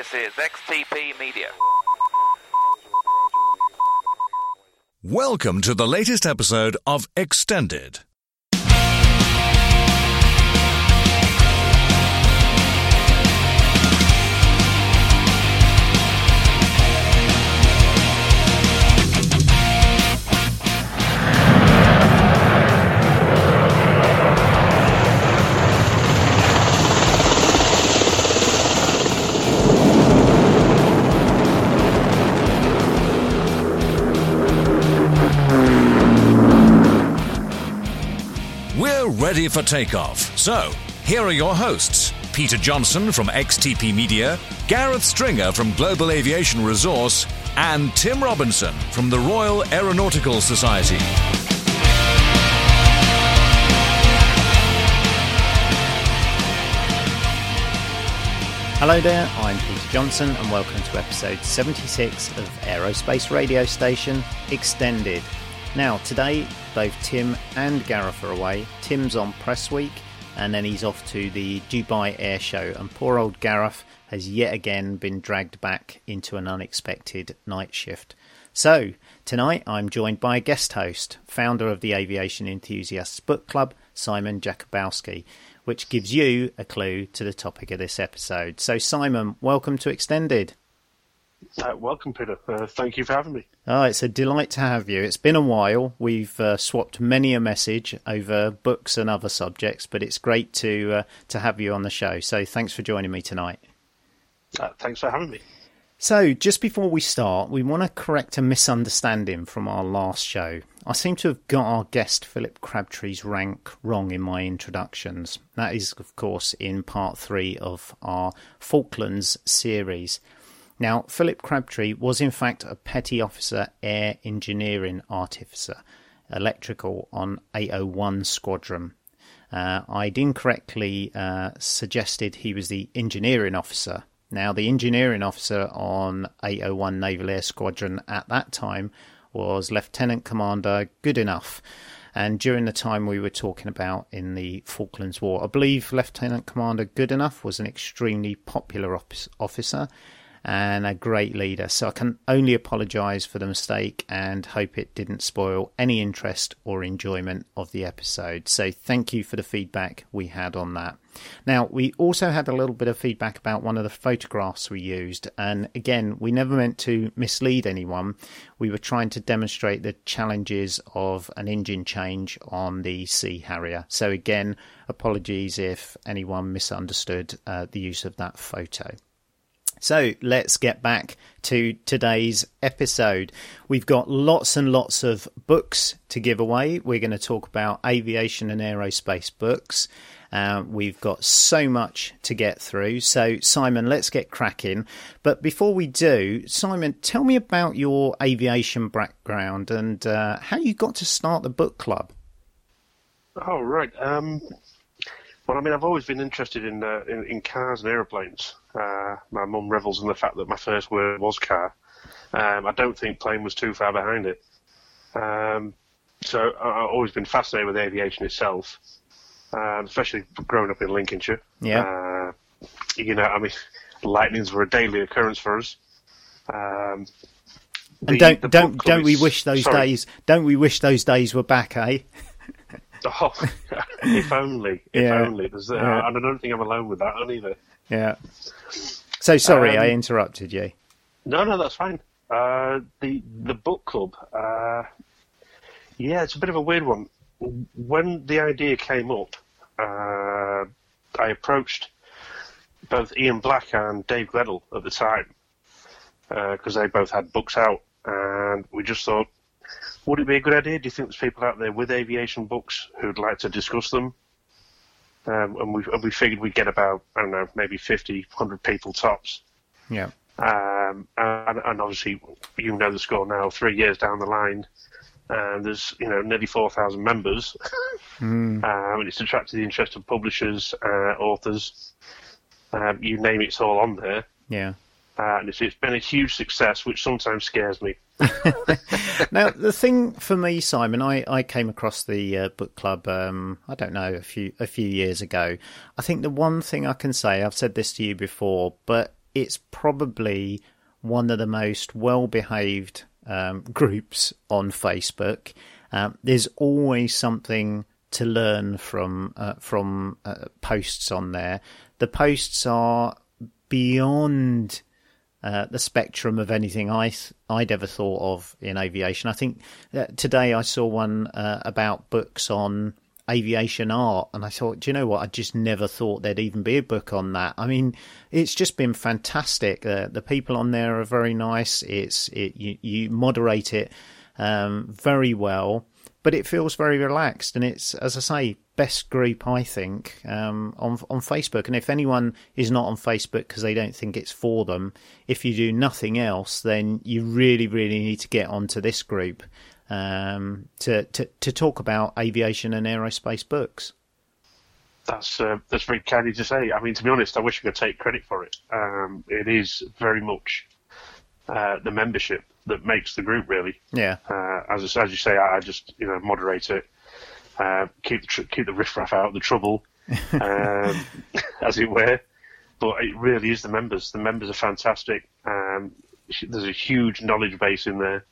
This is XTP Media. Welcome to the latest episode of Extended. Ready for takeoff. So, here are your hosts, Peter Johnson from XTP Media, Gareth Stringer from Global Aviation Resource, and Tim Robinson from the Royal Aeronautical Society. Hello there, I'm Peter Johnson and welcome to episode 76 of Aerospace Radio Station Extended. Now, today, both Tim and Gareth are away. Tim's on press week, and then he's off to the Dubai Air Show, and poor old Gareth has yet again been dragged back into an unexpected night shift. So, tonight I'm joined by a guest host, founder of the Aviation Enthusiasts Book Club, Simon Jakubowski, which gives you a clue to the topic of this episode. So, Simon, welcome to Extended. Welcome, Peter. Thank you for having me. Oh, it's a delight to have you. It's been a while. We've swapped many a message over books and other subjects, but it's great to have you on the show. So thanks for joining me tonight. Thanks for having me. So just before we start, we want to correct a misunderstanding from our last show. I seem to have got our guest Philip Crabtree's rank wrong in my introductions. That is, of course, in part 3 of our Falklands series. Now, Philip Crabtree was in fact a Petty Officer Air Engineering Artificer, electrical on 801 Squadron. I'd incorrectly suggested he was the Engineering Officer. Now, the Engineering Officer on 801 Naval Air Squadron at that time was Lieutenant Commander Goodenough. And during the time we were talking about in the Falklands War, I believe Lieutenant Commander Goodenough was an extremely popular officer and a great leader, so I can only apologise for the mistake and hope it didn't spoil any interest or enjoyment of the episode. So thank you for the feedback we had on that. Now, we also had a little bit of feedback about one of the photographs we used, and again, we never meant to mislead anyone. We were trying to demonstrate the challenges of an engine change on the Sea Harrier. So again, apologies if anyone misunderstood the use of that photo. So let's get back to today's episode. We've got lots and lots of books to give away. We're going to talk about aviation and aerospace books. We've got so much to get through. So, Simon, let's get cracking. But before we do, Simon, tell me about your aviation background and how you got to start the book club. Oh, right. Well, I mean, I've always been interested in cars and aeroplanes. My mum revels in the fact that my first word was car. I don't think plane was too far behind it. So I've always been fascinated with aviation itself, especially growing up in Lincolnshire. Yeah. You know, I mean, lightnings were a daily occurrence for us. And don't we wish those days? Don't we wish those days were back, eh? Oh, if only. If only. I don't think I'm alone with that one either. Yeah. So sorry, I interrupted you. No, that's fine. The book club. Yeah, it's a bit of a weird one. When the idea came up, I approached both Ian Black and Dave Gledell at the time because they both had books out, and we just thought, would it be a good idea? Do you think there's people out there with aviation books who'd like to discuss them? And we figured we'd get about, I don't know, maybe 50, 100 people tops. Yeah. And obviously, you know the score now, 3 years down the line, there's, nearly 4,000 members. And it's attracted the interest of publishers, authors, you name it, it's all on there. Yeah. And it's been a huge success, which sometimes scares me. Now, the thing for me, Simon, I came across the book club, I don't know, a few years ago. I think the one thing I can say, I've said this to you before, but it's probably one of the most well-behaved groups on Facebook. There's always something to learn from posts on there. The posts are beyond the spectrum of anything I'd ever thought of in aviation. I think today I saw one about books on aviation art, and I thought, do you know what? I just never thought there'd even be a book on that. I mean, it's just been fantastic. The people on there are very nice. You moderate it very well, but it feels very relaxed, and it's, as I say, best group I think on Facebook. And if anyone is not on Facebook because they don't think it's for them, if you do nothing else, then you really need to get onto this group to talk about aviation and aerospace books. That's very kind of you to say. I mean, to be honest, I wish I could take credit for it. It is very much the membership that makes the group, really. Yeah. As you say, I just moderate it, keep the riffraff out of the trouble, as it were. But it really is the members. The members are fantastic. There's a huge knowledge base in there,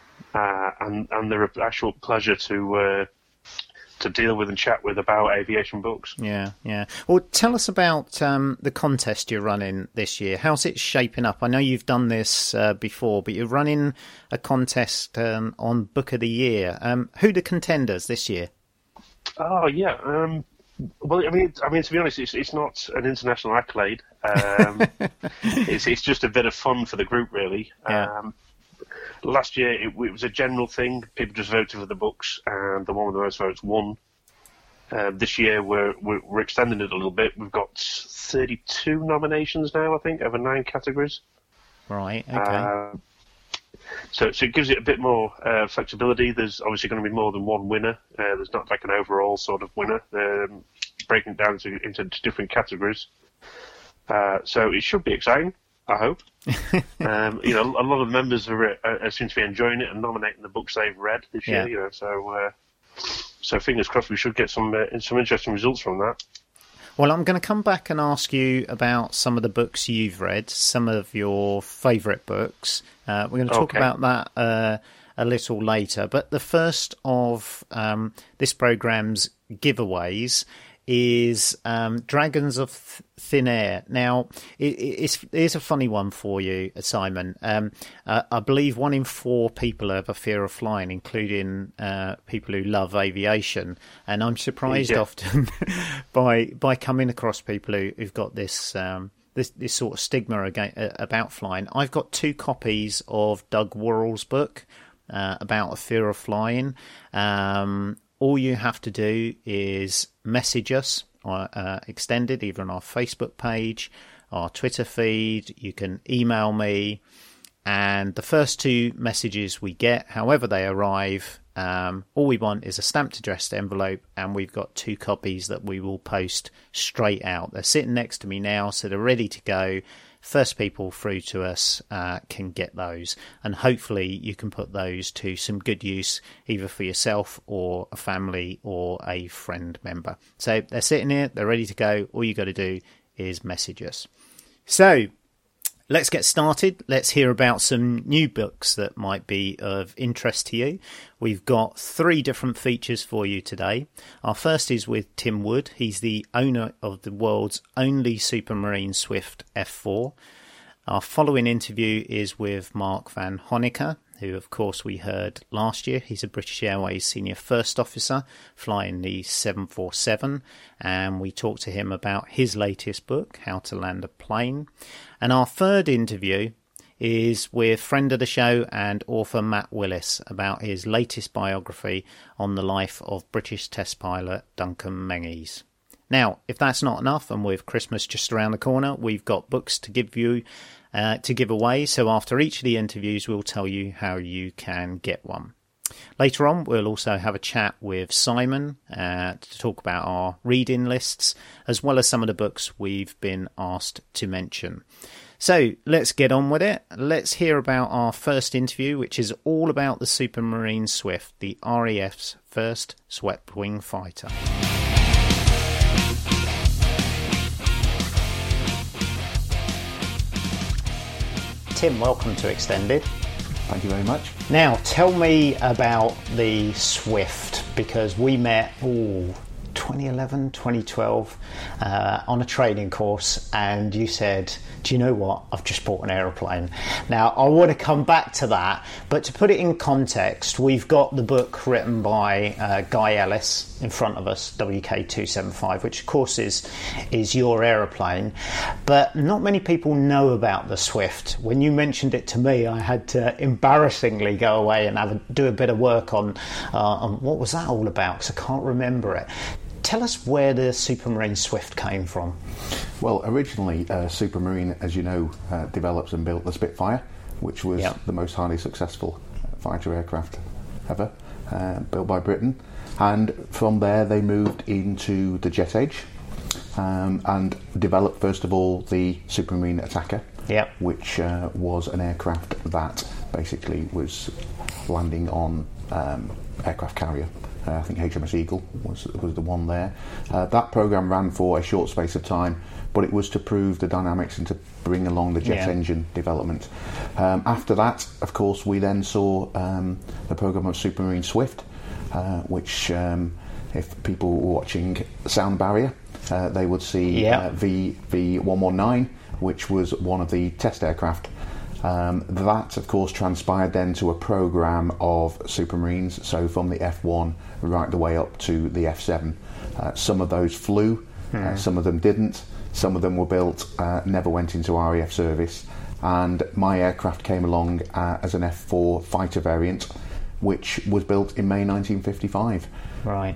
and they're an actual pleasure to deal with and chat with about aviation books. Yeah. Well, tell us about the contest you're running this year. How's it shaping up? I know you've done this before, but you're running a contest on Book of the Year. Who are the contenders this year? Oh, yeah. Well, I mean, to be honest, it's not an international accolade. It's just a bit of fun for the group, really. Yeah. Last year, it was a general thing. People just voted for the books, and the one with the most votes won. This year, we're extending it a little bit. We've got 32 nominations now, I think, over 9 categories. Right, okay. So it gives it a bit more flexibility. There's obviously going to be more than one winner. There's not like an overall sort of winner. Breaking it down into different categories. So it should be exciting, I hope. A lot of the members seem to be enjoying it and nominating the books they've read this year. So fingers crossed we should get some interesting results from that. Well, I'm going to come back and ask you about some of the books you've read, some of your favourite books. We're going to talk about that a little later. But the first of this programme's giveaways is Dragons of Thin Air. Now, it's a funny one for you, Simon. I believe 1 in 4 people have a fear of flying, including people who love aviation. And I'm surprised often by coming across people who've got this this sort of stigma about flying. I've got 2 copies of Doug Worrell's book about a fear of flying. All you have to do is message us extended, either on our Facebook page, our Twitter feed. You can email me, and the first 2 messages we get, however they arrive, all we want is a stamped addressed envelope, and we've got 2 copies that we will post straight out. They're sitting next to me now, so they're ready to go. First people through to us can get those, and hopefully you can put those to some good use, either for yourself or a family or a friend member. So they're sitting here, they're ready to go. All you got to do is message us. So let's get started. Let's hear about some new books that might be of interest to you. We've got 3 different features for you today. Our first is with Tim Wood. He's the owner of the world's only Supermarine Swift F4. Our following interview is with Mark van Honecker, who of course we heard last year. He's a British Airways senior first officer flying the 747, and we talked to him about his latest book, How to Land a Plane. And our third interview is with friend of the show and author Matt Willis about his latest biography on the life of British test pilot Duncan Menzies. Now, if that's not enough, and with Christmas just around the corner, we've got books to give you to give away. So after each of the interviews, we'll tell you how you can get one. Later on, we'll also have a chat with Simon to talk about our reading lists, as well as some of the books we've been asked to mention. So let's get on with it. Let's hear about our first interview, which is all about the Supermarine Swift, the RAF's first swept-wing fighter. Tim, welcome to Extended. Thank you very much. Now, tell me about the Swift, because we met 2011, 2012 on a training course, and you said, do you know what, I've just bought an aeroplane. Now, I want to come back to that, but to put it in context, we've got the book written by Guy Ellis in front of us, WK275, which of course is your aeroplane, but not many people know about the Swift. When you mentioned it to me, I had to embarrassingly go away and do a bit of work on what was that all about, because I can't remember it. Tell us where the Supermarine Swift came from. Well, originally, Supermarine, as you know, developed and built the Spitfire, which was the most highly successful fighter aircraft ever, built by Britain. And from there, they moved into the jet age and developed, first of all, the Supermarine Attacker, which was an aircraft that basically was landing on aircraft carrier. I think HMS Eagle was the one there. That programme ran for a short space of time, but it was to prove the dynamics and to bring along the jet engine development. After that, of course, we then saw the programme of Supermarine Swift, which, if people were watching Sound Barrier, they would see V119, which was one of the test aircraft. That, of course, transpired then to a programme of Supermarines, so from the F1 right the way up to the F7. Some of those flew, some of them didn't, some of them were built, never went into RAF service, and my aircraft came along as an F4 fighter variant, which was built in May 1955. Right.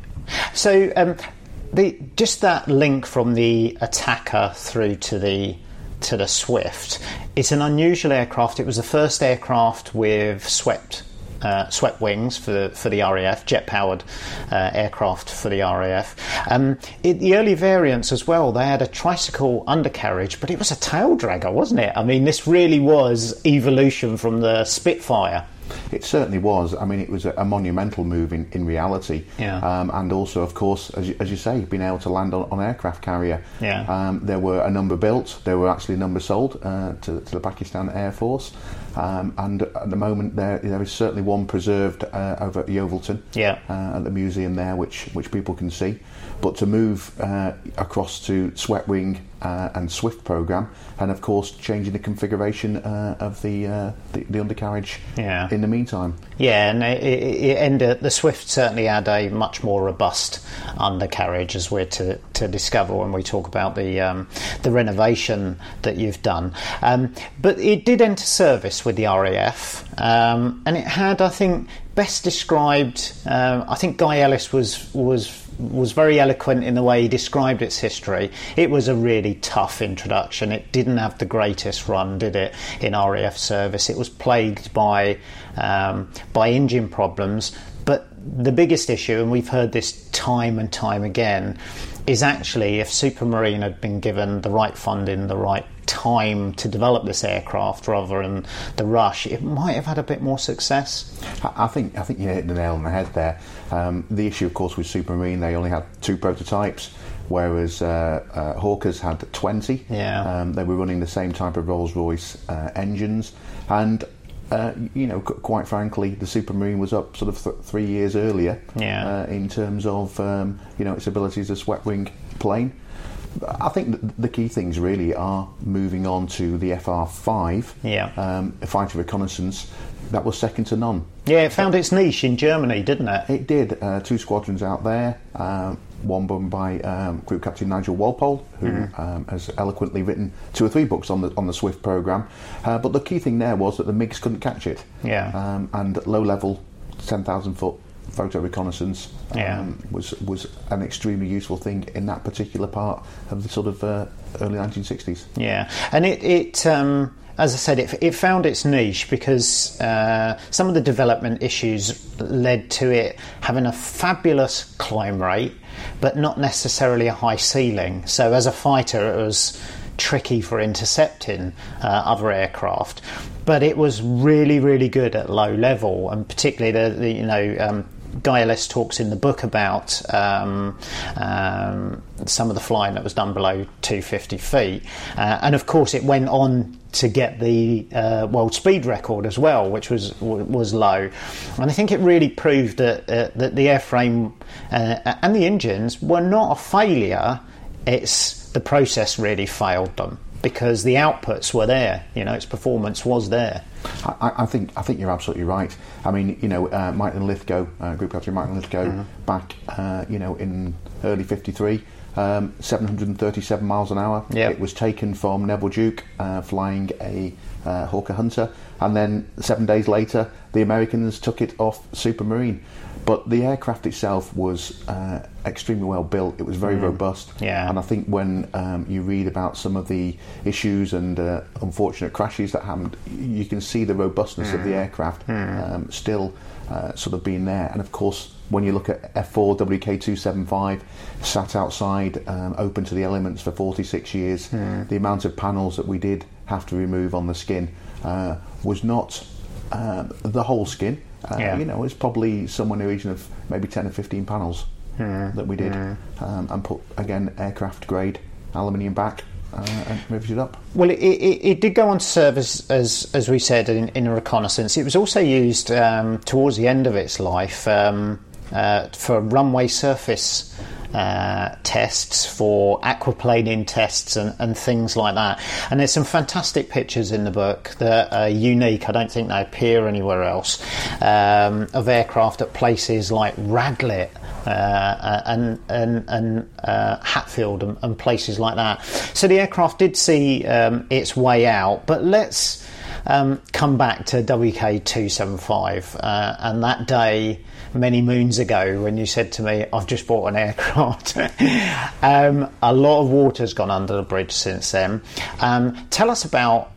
So just that link from the Attacker through to the Swift, it's an unusual aircraft. It was the first aircraft with swept wings for the RAF, jet-powered aircraft for the RAF. The early variants as well, they had a tricycle undercarriage, but it was a tail dragger, wasn't it? I mean, this really was evolution from the Spitfire. It certainly was. I mean, it was a monumental move in reality. And also, of course, as you say, being able to land on aircraft carrier. There were a number built. There were actually a number sold to the Pakistan Air Force. And at the moment, there is certainly one preserved over at Yeovilton at the museum there, which people can see. But to move across to Swept Wing and Swift programme, and of course changing the configuration of the undercarriage in the meantime. And it ended. The Swift certainly had a much more robust undercarriage, as we're to discover when we talk about the renovation that you've done. But it did enter service with the RAF, and it had, I think, best described. I think Guy Ellis was very eloquent in the way he described its history. It was a really tough introduction. It didn't have the greatest run, did it, in RAF service? It was plagued by engine problems. But the biggest issue, and we've heard this time and time again, is actually if Supermarine had been given the right funding, the right time to develop this aircraft rather than the rush, it might have had a bit more success. I think you hit the nail on the head there. The issue, of course, with Supermarine, they only had 2 prototypes, whereas Hawkers had 20. They were running the same type of Rolls-Royce engines, and quite frankly, the Supermarine was up sort of 3 years earlier in terms of its ability as a swept wing plane. I think the key things really are moving on to the FR5, fighter reconnaissance. That was second to none. It found its niche in Germany, didn't it? It did. 2 squadrons out there, one run by Group Captain Nigel Walpole, who has eloquently written 2 or 3 books on the Swift programme. But the key thing there was that the MiGs couldn't catch it. And low-level, 10,000-foot photo reconnaissance was an extremely useful thing in that particular part of the sort of early 1960s. And it as I said, it found its niche because some of the development issues led to it having a fabulous climb rate, but not necessarily a high ceiling. So as a fighter, it was tricky for intercepting other aircraft, but it was really, really good at low level, and particularly Guy Ellis talks in the book about some of the flying that was done below 250 feet, and of course it went on to get the world speed record as well, which was low. And I think it really proved that that the airframe and the engines were not a failure. It's the process really failed them, because the outputs were there. Its performance was there. I think you're absolutely right. I mean, Maitland Lithgow, Group Captain Maitland Lithgow, back in early '53. 737 miles an hour. Yep. It was taken from Neville Duke flying a Hawker Hunter, and then 7 days later the Americans took it off Supermarine. But the aircraft itself was extremely well built. It was very robust. Yeah. And I think when you read about some of the issues and unfortunate crashes that happened, you can see the robustness of the aircraft still sort of being there. And of course, when you look at F4 WK275, sat outside, open to the elements for 46 years, the amount of panels that we did have to remove on the skin was not the whole skin. It's probably somewhere in the region of maybe 10 or 15 panels that we did, and put, again, aircraft grade aluminium back and riveted up. Well, it did go on to serve as we said in a reconnaissance. It was also used towards the end of its life for runway surface tests, for aquaplaning tests and things like that. And there's some fantastic pictures in the book that are unique. I don't think they appear anywhere else, of aircraft at places like Radlett and Hatfield and places like that. So the aircraft did see its way out. But let's come back to WK275 and that day many moons ago when you said to me, I've just bought an aircraft. A lot of water's gone under the bridge since then. Tell us about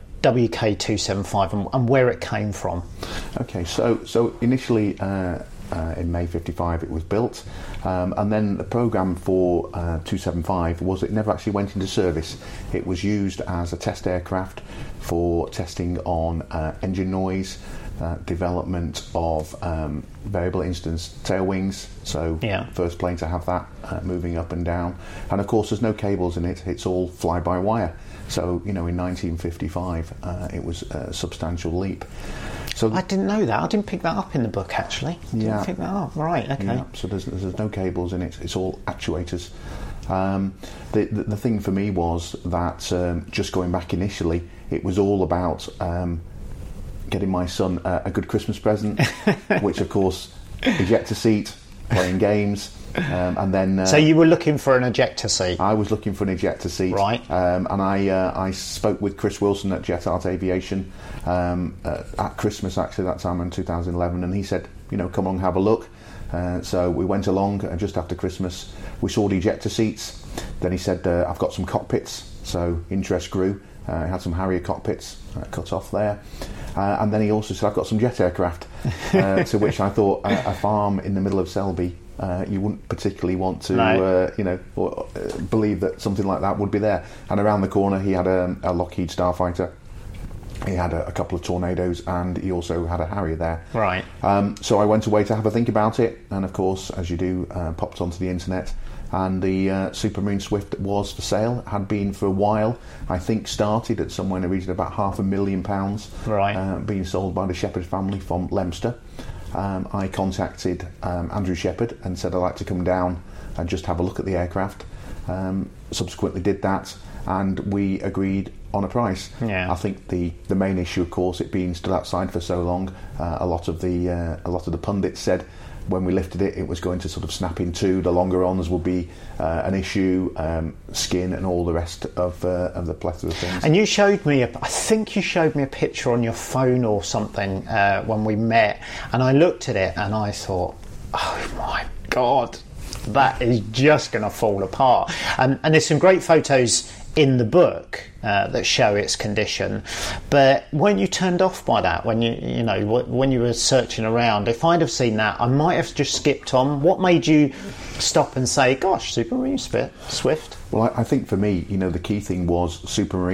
WK275 and where it came from. Okay, so initially in May '55 it was built, and then the programme for 275 was it never actually went into service. It was used as a test aircraft for testing on engine noise, development of variable instance tail wings, so first plane to have that moving up and down. And of course there's no cables in it, it's all fly-by-wire. So, in 1955 it was a substantial leap. So I didn't know that. I didn't pick that up in the book, actually. Didn't pick that up. Right, okay. Yeah, so there's no cables in it, it's all actuators. The thing for me was that just going back initially, it was all about getting my son a good Christmas present, which of course, ejector seat, playing games, and then. So you were looking for an ejector seat? I was looking for an ejector seat, right? And I spoke with Chris Wilson at Jet Art Aviation at Christmas, actually, that time in 2011, and he said, come along, have a look. So we went along, and just after Christmas, we saw the ejector seats. Then he said, I've got some cockpits, so interest grew. He had some Harrier cockpits cut off there. And then he also said, I've got some jet aircraft, to which I thought a farm in the middle of Selby, you wouldn't particularly want to, believe that something like that would be there. And around the corner, he had a Lockheed Starfighter. He had a couple of Tornadoes, and he also had a Harrier there. Right. So I went away to have a think about it, and of course, as you do, popped onto the internet. And the Supermarine Swift was for sale, had been for a while. I think started at somewhere in the region of about £500,000, right. Being sold by the Shepherd family from Leominster. I contacted Andrew Shepherd and said I'd like to come down and just have a look at the aircraft. Subsequently did that, and we agreed on a price. Yeah. I think the main issue, of course, it being stood outside for so long, a lot of the pundits said when we lifted it, it was going to sort of snap in two. The longerons would be an issue, skin and all the rest of the plethora of things. And you showed me, I think you showed me a picture on your phone or something when we met, and I looked at it and I thought, oh my God, that is just going to fall apart. And there's some great photos in the book that show its condition, but weren't you turned off by that when when you were searching around? If I'd have seen that, I might have just skipped on. What made you stop and say, gosh, Supermarine Swift? Well, I think for me, the key thing was Supermarine,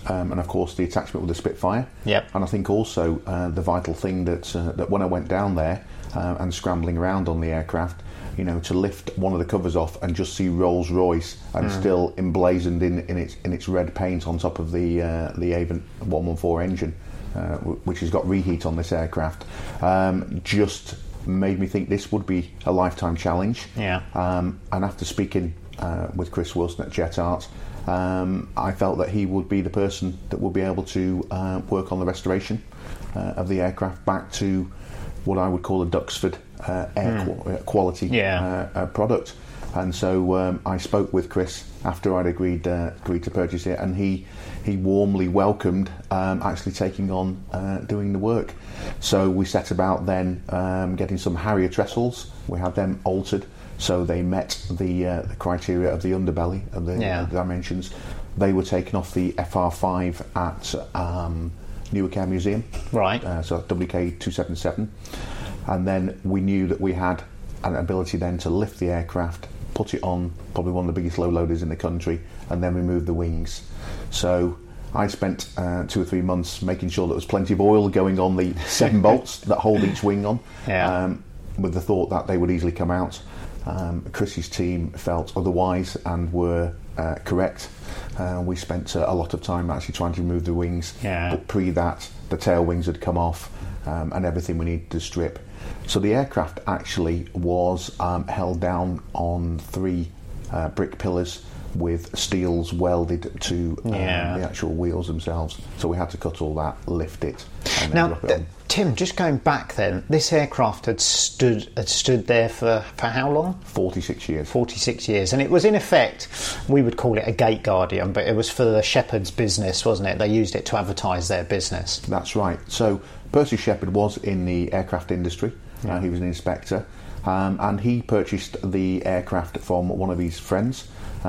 and of course the attachment with the Spitfire. Yep. And I think also the vital thing that when I went down there and scrambling around on the aircraft, to lift one of the covers off and just see Rolls-Royce and still emblazoned in its red paint on top of the Avon 114 engine, which has got reheat on this aircraft, just made me think this would be a lifetime challenge. Yeah. And after speaking with Chris Wilson at Jet Art, I felt that he would be the person that would be able to work on the restoration of the aircraft back to what I would call a Duxford quality product. And so I spoke with Chris after I'd agreed to purchase it, and he warmly welcomed actually taking on doing the work. So we set about then getting some Harrier trestles. We had them altered so they met the criteria of the underbelly of the dimensions. They were taken off the FR5 at Newark Air Museum, right? So WK277, and then we knew that we had an ability then to lift the aircraft, put it on probably one of the biggest low loaders in the country, and then remove the wings. So I spent 2 or 3 months making sure there was plenty of oil going on the 7 bolts that hold each wing on, with the thought that they would easily come out. Chris's team felt otherwise and were correct. We spent a lot of time actually trying to remove the wings, but pre that the tail wings had come off and everything we needed to strip. So the aircraft actually was held down on 3 brick pillars with steels welded to the actual wheels themselves. So we had to cut all that, lift it, and then drop it on. Tim, just going back then, this aircraft had stood there for how long? 46 years. 46 years. And it was, in effect, we would call it a gate guardian, but it was for the Shepherd's business, wasn't it? They used it to advertise their business. That's right. So Percy Shepherd was in the aircraft industry. He was an inspector. And he purchased the aircraft from one of his friends,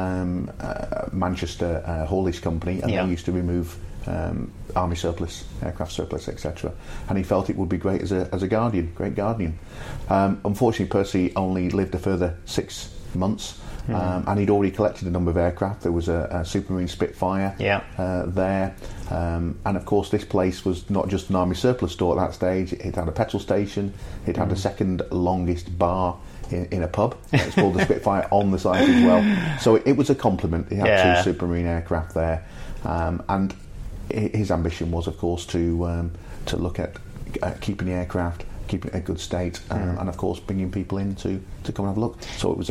Manchester Haulage Company, and they used to remove army surplus, aircraft surplus, etc. And he felt it would be great as a guardian, great guardian. Unfortunately, Percy only lived a further 6 months, and he'd already collected a number of aircraft. There was a Supermarine Spitfire there, and of course this place was not just an army surplus store at that stage. It had a petrol station, it had the second longest bar in a pub. It's called the Spitfire on the site as well. So it was a compliment. He had 2 Supermarine aircraft there, and his ambition was, of course, to look at keeping the aircraft, keeping it in a good state, and of course bringing people in to come and have a look. So it was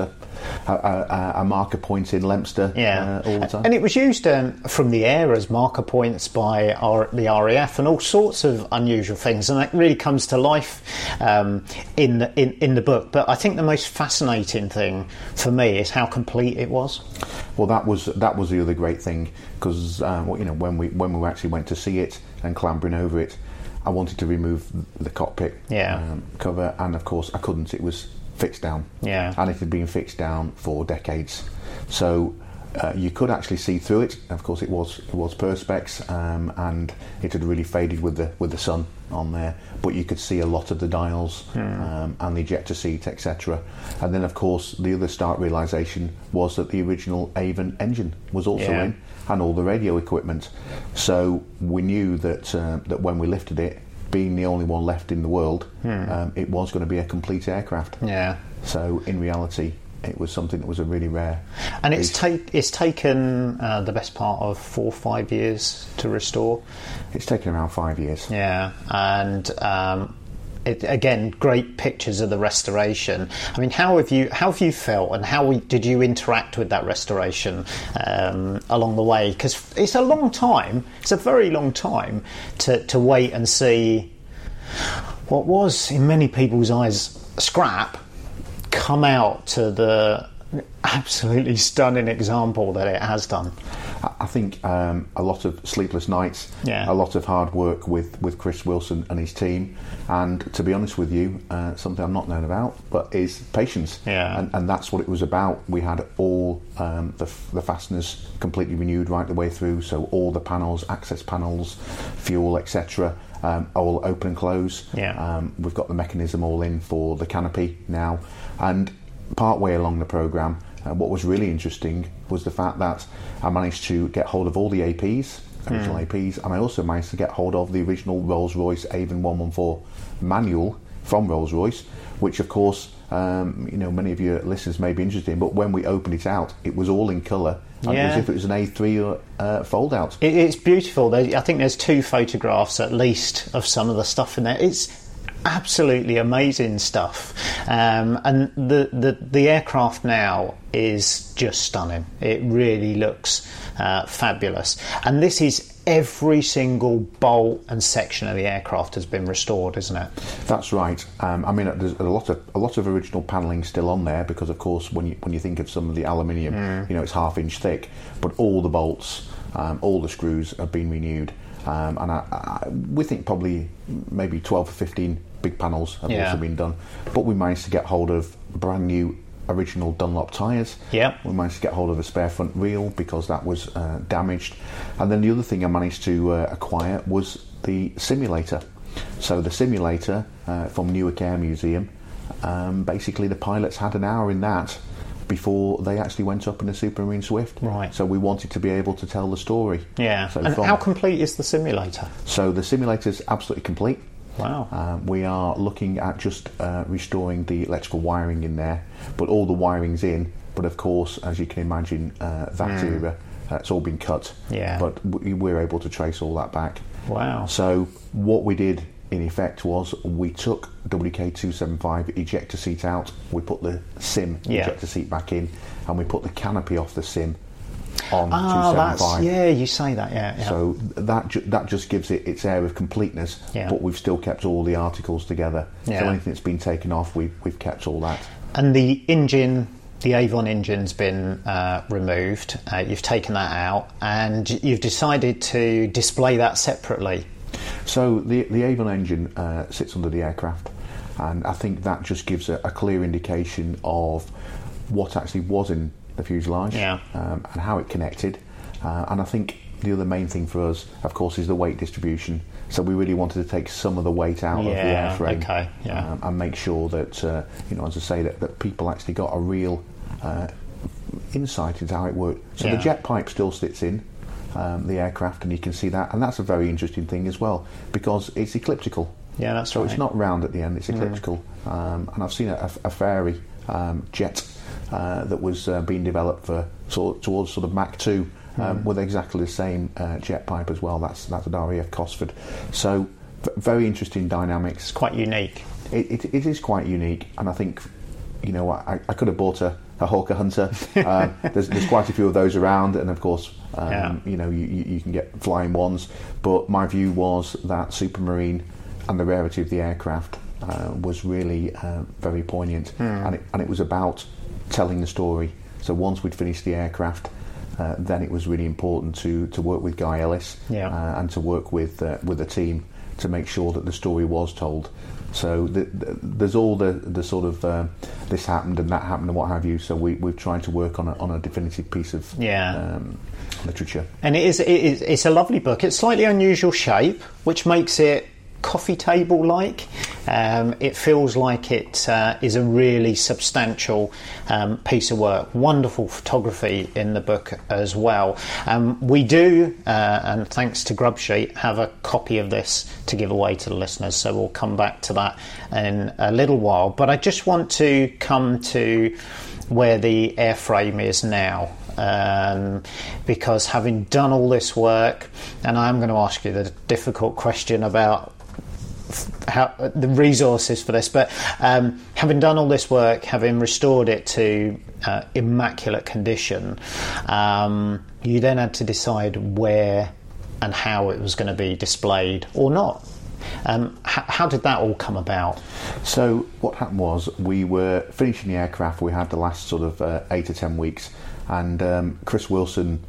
a marker point in Leominster all the time. And it was used from the air as marker points by the RAF and all sorts of unusual things, and that really comes to life in the book. But I think the most fascinating thing for me is how complete it was. Well, that was the other great thing, because when we actually went to see it and clambering over it, I wanted to remove the cockpit cover, and of course I couldn't. It was fixed down, and it had been fixed down for decades. So you could actually see through it. Of course, it was perspex, and it had really faded with the sun on there. But you could see a lot of the dials and the ejector seat, etc. And then, of course, the other stark realisation was that the original Avon engine was also in, and all the radio equipment. So we knew that when we lifted it, being the only one left in the world, it was going to be a complete aircraft. So in reality, it was something that was a really rare. And it's taken the best part of 4 or 5 years to restore. It's taken around 5 years. And again, great pictures of the restoration. I mean, how have you felt, and how did you interact with that restoration along the way? Because it's a long time. It's a very long time to wait and see what was, in many people's eyes, scrap come out to the absolutely stunning example that it has done. I think a lot of sleepless nights, a lot of hard work with Chris Wilson and his team, and to be honest with you, something I'm not known about, but is patience. And that's what it was about. We had all the fasteners completely renewed right the way through, so all the panels, access panels, fuel, etc., all open and close. We've got the mechanism all in for the canopy now, and part way along the programme, what was really interesting was the fact that I managed to get hold of all the APs original APs, and I also managed to get hold of the original Rolls-Royce Avon 114 manual from Rolls-Royce, which of course many of your listeners may be interested in, but when we opened it out, it was all in colour, and as if it was an A3 fold out. It's beautiful. I think there's 2 photographs at least of some of the stuff in there. It's absolutely amazing stuff, and the aircraft now is just stunning. It really looks fabulous, and this is every single bolt and section of the aircraft has been restored, isn't it? That's right. There's a lot of original panelling still on there, because of course when you think of some of the aluminium, it's half-inch thick, but all the bolts, all the screws have been renewed, and we think probably maybe 12 or 15 big panels have also been done. But we managed to get hold of brand new original Dunlop tyres. We managed to get hold of a spare front wheel because that was damaged, and then the other thing I managed to acquire was the simulator. So the simulator from Newark Air Museum, basically the pilots had an hour in that before they actually went up in a Supermarine Swift. Right. So we wanted to be able to tell the story. So and how complete is the simulator? So the simulator's absolutely complete. Wow. We are looking at just restoring the electrical wiring in there, but all the wiring's in. But of course, as you can imagine, that era, it's all been cut. But we're able to trace all that back. Wow. So what we did in effect was we took WK275 ejector seat out, we put the SIM ejector seat back in, and we put the canopy off the SIM on 275. You say that, So that just gives it its air of completeness, but we've still kept all the articles together. So anything that's been taken off, we've kept all that. And the engine, the Avon engine's been removed. You've taken that out, and you've decided to display that separately. So the Avon engine sits under the aircraft, and I think that just gives a clear indication of what actually was in the fuselage, and how it connected, and I think the other main thing for us, of course, is the weight distribution. So we really wanted to take some of the weight out of the airframe, and make sure that as I say, that people actually got a real insight into how it worked. So the jet pipe still sits in the aircraft, and you can see that, and that's a very interesting thing as well, because it's ecliptical. So it's not round at the end, it's ecliptical. And I've seen a Fairey jet that was being developed for towards sort of Mach 2 with exactly the same jet pipe as well. That's at RAF Cosford. So very interesting dynamics. It's quite unique. It is quite unique, and I think I could have bought a Hawker Hunter. There's quite a few of those around, and of course you can get flying ones, but my view was that Supermarine and the rarity of the aircraft was really very poignant, and it was about telling the story. So once we'd finished the aircraft, then it was really important to work with Guy Ellis and to work with the team to make sure that the story was told. So there's all the sort of this happened and that happened and what have you. So we've tried to work on a definitive piece of literature. And it's a lovely book. It's slightly unusual shape, which makes it coffee table like. It feels like it is a really substantial piece of work. Wonderful photography in the book as well. We do, and thanks to Grubsheet, have a copy of this to give away to the listeners, so we'll come back to that in a little while. But I just want to come to where the airframe is now. Because having done all this work, and I'm going to ask you the difficult question about how the resources for this, but having done all this work, having restored it to immaculate condition, you then had to decide where and how it was going to be displayed or not. How did that all come about? So what happened was, we were finishing the aircraft. We had the last sort of 8 to 10 weeks, and Chris Wilson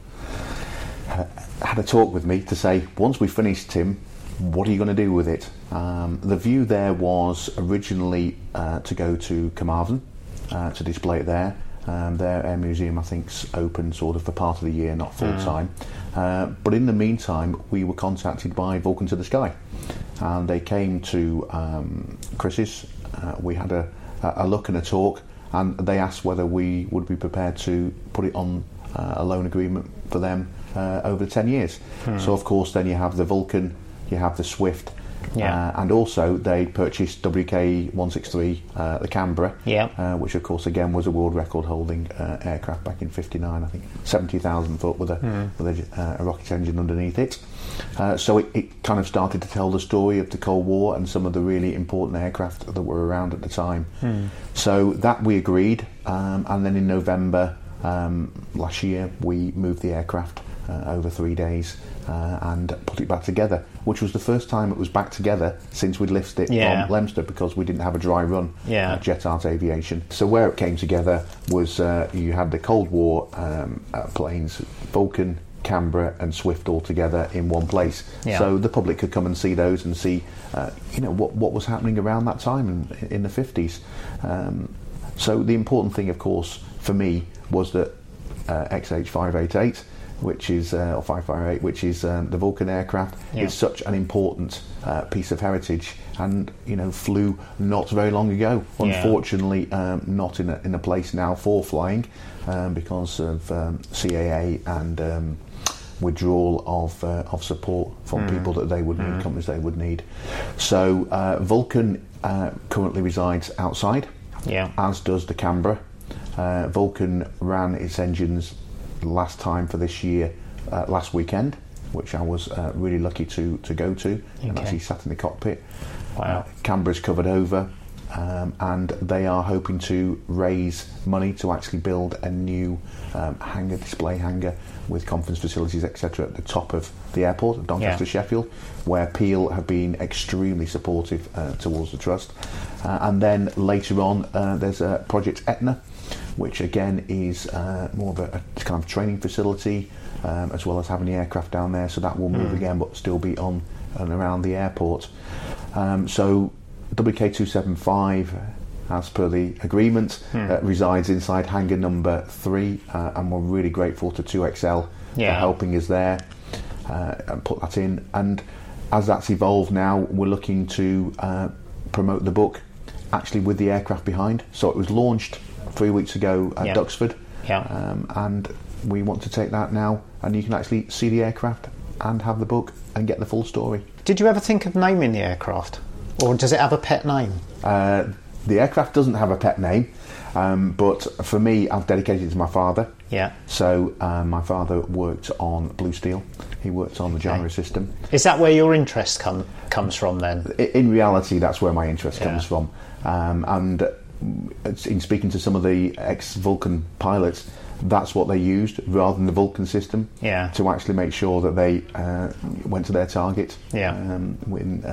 had a talk with me to say, once we finished, Tim, what are you going to do with it? The view there was originally to go to Carmarthen to display it there. Their air museum, I think, is open sort of for part of the year, not full time. But in the meantime, we were contacted by Vulcan to the Sky, and they came to Chris's. We had a look and a talk, and they asked whether we would be prepared to put it on a loan agreement for them over 10 years. So of course then you have the Vulcan, you have the Swift, and also they purchased WK-163, the Canberra, which of course again was a world record holding aircraft back in '59, I think 70,000 foot with a rocket engine underneath it. So it kind of started to tell the story of the Cold War and some of the really important aircraft that were around at the time. So that we agreed, and then in November last year we moved the aircraft over 3 days and put it back together, which was the first time it was back together since we'd lifted it from Leominster, because we didn't have a dry run at Jet Art Aviation. So where it came together was you had the Cold War planes, Vulcan, Canberra and Swift all together in one place, so the public could come and see those and see what was happening around that time in the 50s. So the important thing, of course, for me was that XH588, which is or 558, which is the Vulcan aircraft, is such an important piece of heritage, and flew not very long ago. Unfortunately, not in a place now for flying because of CAA and withdrawal of support from people that they would need, companies they would need. So Vulcan currently resides outside, as does the Canberra. Vulcan ran its engines last time for this year last weekend, which I was really lucky to go to, and actually sat in the cockpit. Canberra's covered over, and they are hoping to raise money to actually build a new display hangar with conference facilities, etc., at the top of the airport at Doncaster, Sheffield, where Peel have been extremely supportive towards the trust. And then later on there's Project Etna, which again is more of a kind of training facility, as well as having the aircraft down there, so that will move again but still be on and around the airport. So WK275, as per the agreement, resides inside hangar number 3, and we're really grateful to 2XL for helping us there and put that in. And as that's evolved now, we're looking to promote the book actually with the aircraft behind. So it was launched 3 weeks ago at Duxford, and we want to take that now, and you can actually see the aircraft and have the book and get the full story. Did you ever think of naming the aircraft, or does it have a pet name? The aircraft doesn't have a pet name, but for me, I've dedicated it to my father. So my father worked on Blue Steel. He worked on the gyro system. Is that where your interest comes from then? In reality, that's where my interest comes from. And in speaking to some of the ex-Vulcan pilots, that's what they used rather than the Vulcan system to actually make sure that they went to their target in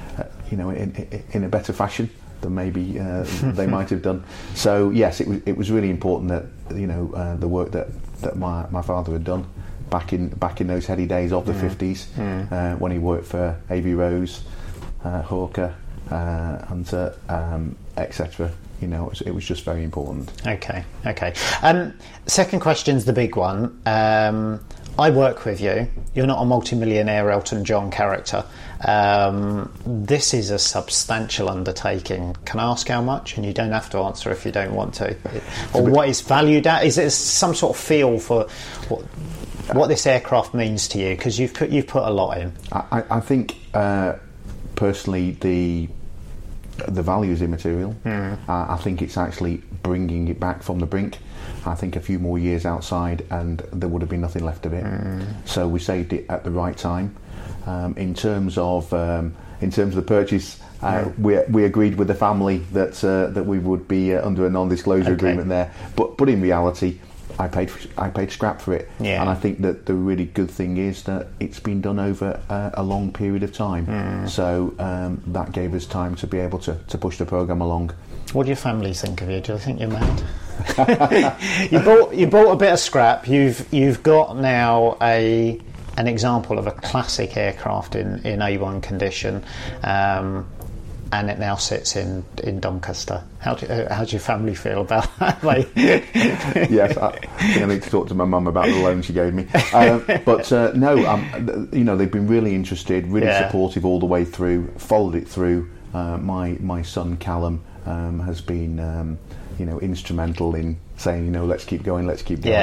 a better fashion than maybe they might have done. So yes, it was really important that the work that my father had done back in those heady days of the 50s, when he worked for A.V. Rose, Hawker, Hunter, etc. It was just very important. Okay. Second question's the big one. I work with you. You're not a multi-millionaire Elton John character. This is a substantial undertaking. Can I ask how much? And you don't have to answer if you don't want to. Or what is valued at? Is it some sort of feel for what this aircraft means to you? Because you've put a lot in. I think personally the value is immaterial. I think it's actually bringing it back from the brink. I think a few more years outside and there would have been nothing left of it. So we saved it at the right time. In terms of the purchase, we agreed with the family that we would be under a non-disclosure agreement there. But in reality, I paid scrap for it, and I think that the really good thing is that it's been done over a long period of time. So that gave us time to be able to push the programme along. What do your family think of you? Do they think you're mad? You bought a bit of scrap. You've got now an example of a classic aircraft in A1 condition, and it now sits in Doncaster. How do your family feel about that? Yes, I think I need to talk to my mum about the loan she gave me. No, they've been really interested, really supportive all the way through. Followed it through. My son Callum has been instrumental in saying let's keep going.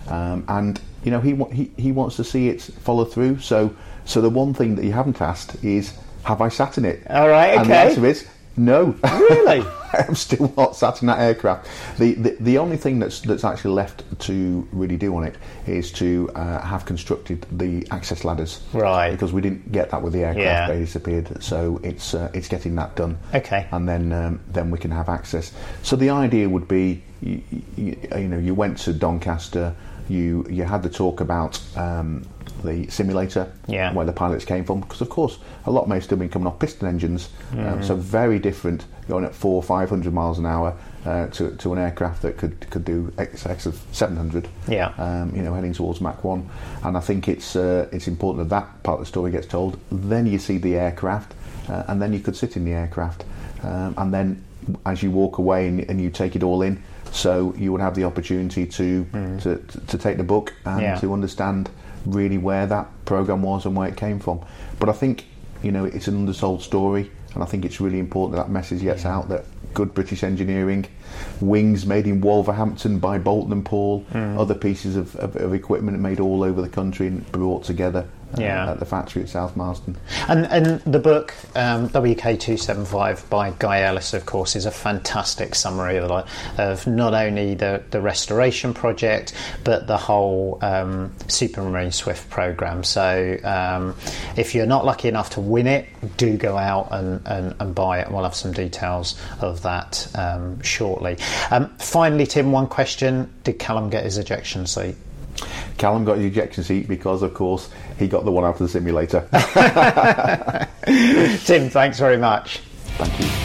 and he wants to see it follow through. So the one thing that you haven't asked is, have I sat in it? All right, okay. And the answer is no. Really? I'm still not sat in that aircraft. The only thing that's actually left to really do on it is to have constructed the access ladders. Right. Because we didn't get that with the aircraft. They disappeared. So it's getting that done. Okay. And then we can have access. So the idea would be, you went to Doncaster. You had the talk about the simulator, where the pilots came from, because of course a lot may have still been coming off piston engines, so very different going at 400 or 500 miles an hour to an aircraft that could do excess of 700. Heading towards Mach 1, and I think it's important that part of the story gets told. Then you see the aircraft, and then you could sit in the aircraft, and then as you walk away and you take it all in, so you would have the opportunity to take the book and to understand really where that program was and where it came from. But I think it's an undersold story, and I think it's really important that message gets out, that good British engineering, wings made in Wolverhampton by Bolton and Paul, other pieces of equipment made all over the country and brought together at the factory at South Marsden. And the book, WK275 by Guy Ellis, of course, is a fantastic summary of not only the restoration project, but the whole Supermarine Swift programme. So if you're not lucky enough to win it, do go out and buy it. We'll have some details of that shortly. Finally, Tim, one question. Did Callum get his ejection seat? Callum got his ejection seat because, of course, he got the one out of the simulator. Tim, thanks very much. Thank you.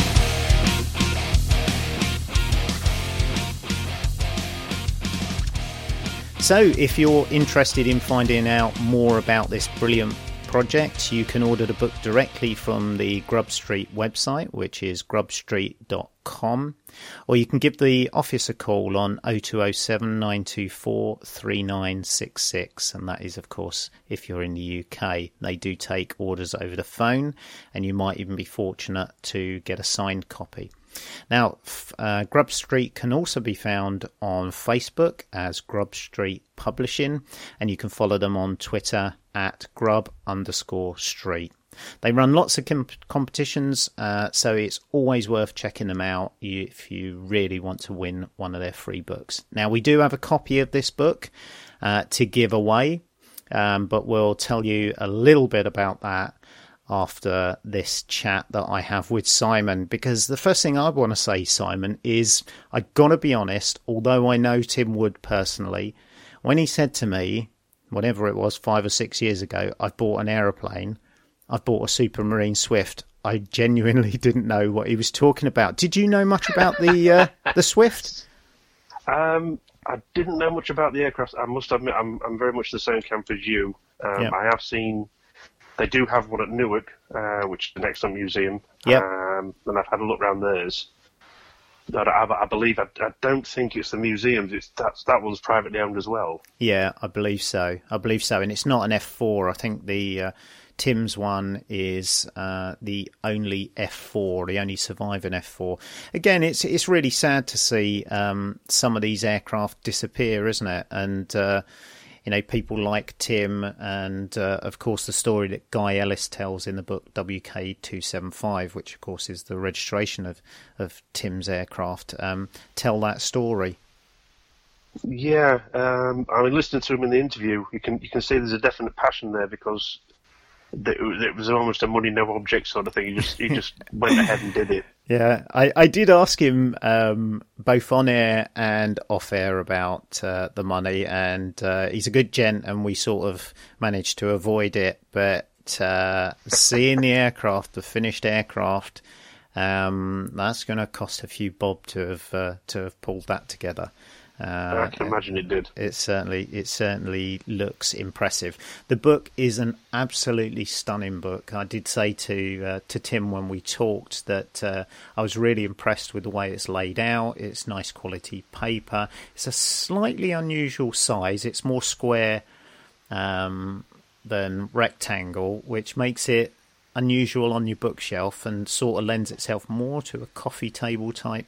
So, if you're interested in finding out more about this brilliant project, you can order the book directly from the Grub Street website, which is grubstreet.com, or you can give the office a call on 0207 924 3966, and that is, of course, if you're in the UK. They do take orders over the phone, and you might even be fortunate to get a signed copy. Now, Grub Street can also be found on Facebook as Grub Street Publishing, and you can follow them on Twitter at grub_street. They run lots of competitions, so it's always worth checking them out if you really want to win one of their free books. Now, we do have a copy of this book to give away, but we'll tell you a little bit about that after this chat that I have with Simon, because the first thing I want to say, Simon, is I've got to be honest, although I know Tim Wood personally, when he said to me, whatever it was, 5 or 6 years ago, I bought an aeroplane, I bought a Supermarine Swift, I genuinely didn't know what he was talking about. Did you know much about the Swift? I didn't know much about the aircraft. I must admit, I'm very much the same camp as you. I have seen. They do have one at Newark, which is the Nexon Museum, and I've had a look around theirs. But I believe, I don't think it's the museums. That one's privately owned as well. Yeah, I believe so. And it's not an F4. I think the Tim's one is the only F4, the only surviving F4. Again, it's really sad to see some of these aircraft disappear, isn't it? And people like Tim and, of course, the story that Guy Ellis tells in the book WK275, which, of course, is the registration of Tim's aircraft, tell that story. Yeah, I mean, listening to him in the interview, you can see there's a definite passion there, because it was almost a money no object sort of thing. He just went ahead and did it. Yeah, I did ask him both on air and off air about the money, and he's a good gent, and we sort of managed to avoid it. But seeing the aircraft, the finished aircraft, that's going to cost a few bob to have pulled that together. I can imagine it did. It certainly looks impressive. The book is an absolutely stunning book. I did say to Tim when we talked that I was really impressed with the way it's laid out. It's nice quality paper. It's a slightly unusual size. It's more square than rectangle, which makes it unusual on your bookshelf and sort of lends itself more to a coffee table type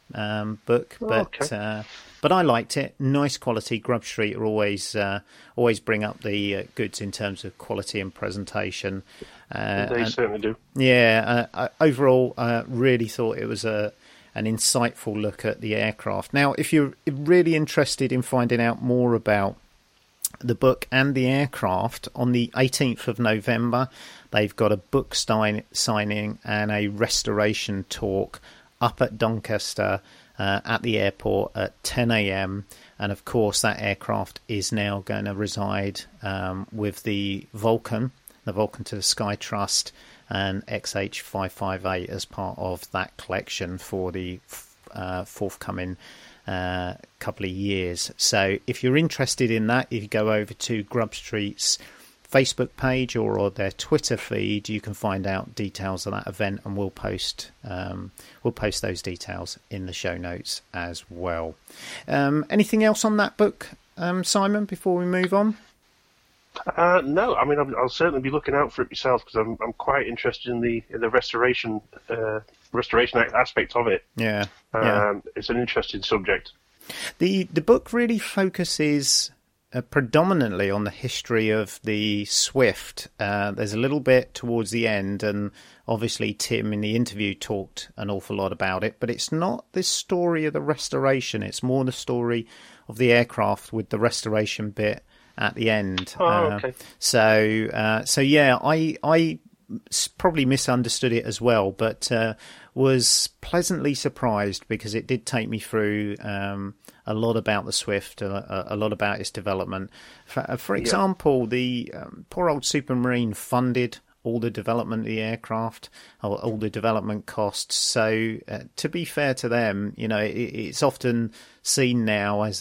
book, but I liked it. Nice quality. Grub Street are always bring up the goods in terms of quality and presentation. They certainly do. Yeah, overall, really thought it was an insightful look at the aircraft. Now, if you're really interested in finding out more about the book and the aircraft, on the 18th of November, they've got a book signing and a restoration talk up at Doncaster at the airport at 10 a.m. And of course, that aircraft is now going to reside with the Vulcan to the Sky Trust and XH558 as part of that collection for the forthcoming couple of years. So if you're interested in that, if you go over to Grub Street's Facebook page or their Twitter feed, you can find out details of that event, and we'll post those details in the show notes as well. Anything else on that book, Simon, before we move on? No, I mean I'll certainly be looking out for it myself, because I'm quite interested in the restoration aspect of it. Yeah, it's an interesting subject. The book really focuses predominantly on the history of the Swift. There's a little bit towards the end, and obviously Tim in the interview talked an awful lot about it, but it's not this story of the restoration. It's more the story of the aircraft with the restoration bit at the end. Okay. So yeah, I probably misunderstood it as well, but was pleasantly surprised, because it did take me through a lot about the Swift, a lot about its development. For example, the poor old Supermarine funded all the development of the aircraft, all the development costs. So to be fair to them, it's often seen now as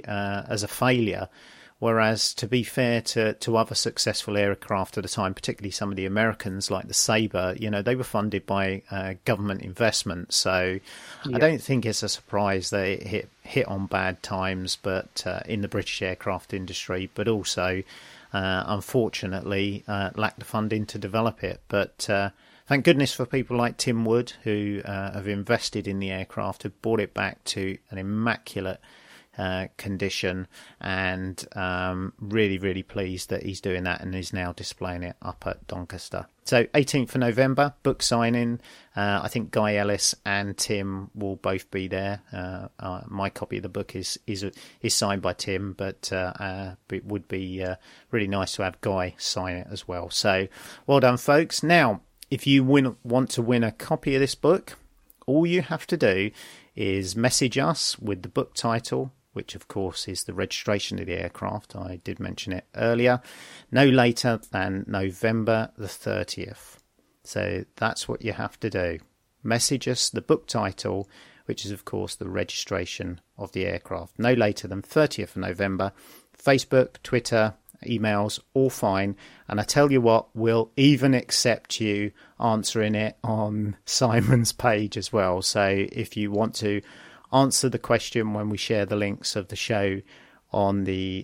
a failure. Whereas, to be fair to other successful aircraft at the time, particularly some of the Americans like the Sabre, they were funded by government investment. So I don't think it's a surprise that it hit on bad times, but in the British aircraft industry, but also, unfortunately, lacked the funding to develop it. But thank goodness for people like Tim Wood, who have invested in the aircraft, have brought it back to an immaculate condition, and really, really pleased that he's doing that and is now displaying it up at Doncaster. So 18th of November, book signing. I think Guy Ellis and Tim will both be there. My copy of the book is signed by Tim, but it would be really nice to have Guy sign it as well. So well done, folks. Now, if you want to win a copy of this book, all you have to do is message us with the book title, which of course is the registration of the aircraft. I did mention it earlier. No later than November the 30th. So that's what you have to do. Message us the book title, which is of course the registration of the aircraft. No later than 30th of November. Facebook, Twitter, emails, all fine. And I tell you what, we'll even accept you answering it on Simon's page as well. So if you want to answer the question when we share the links of the show on the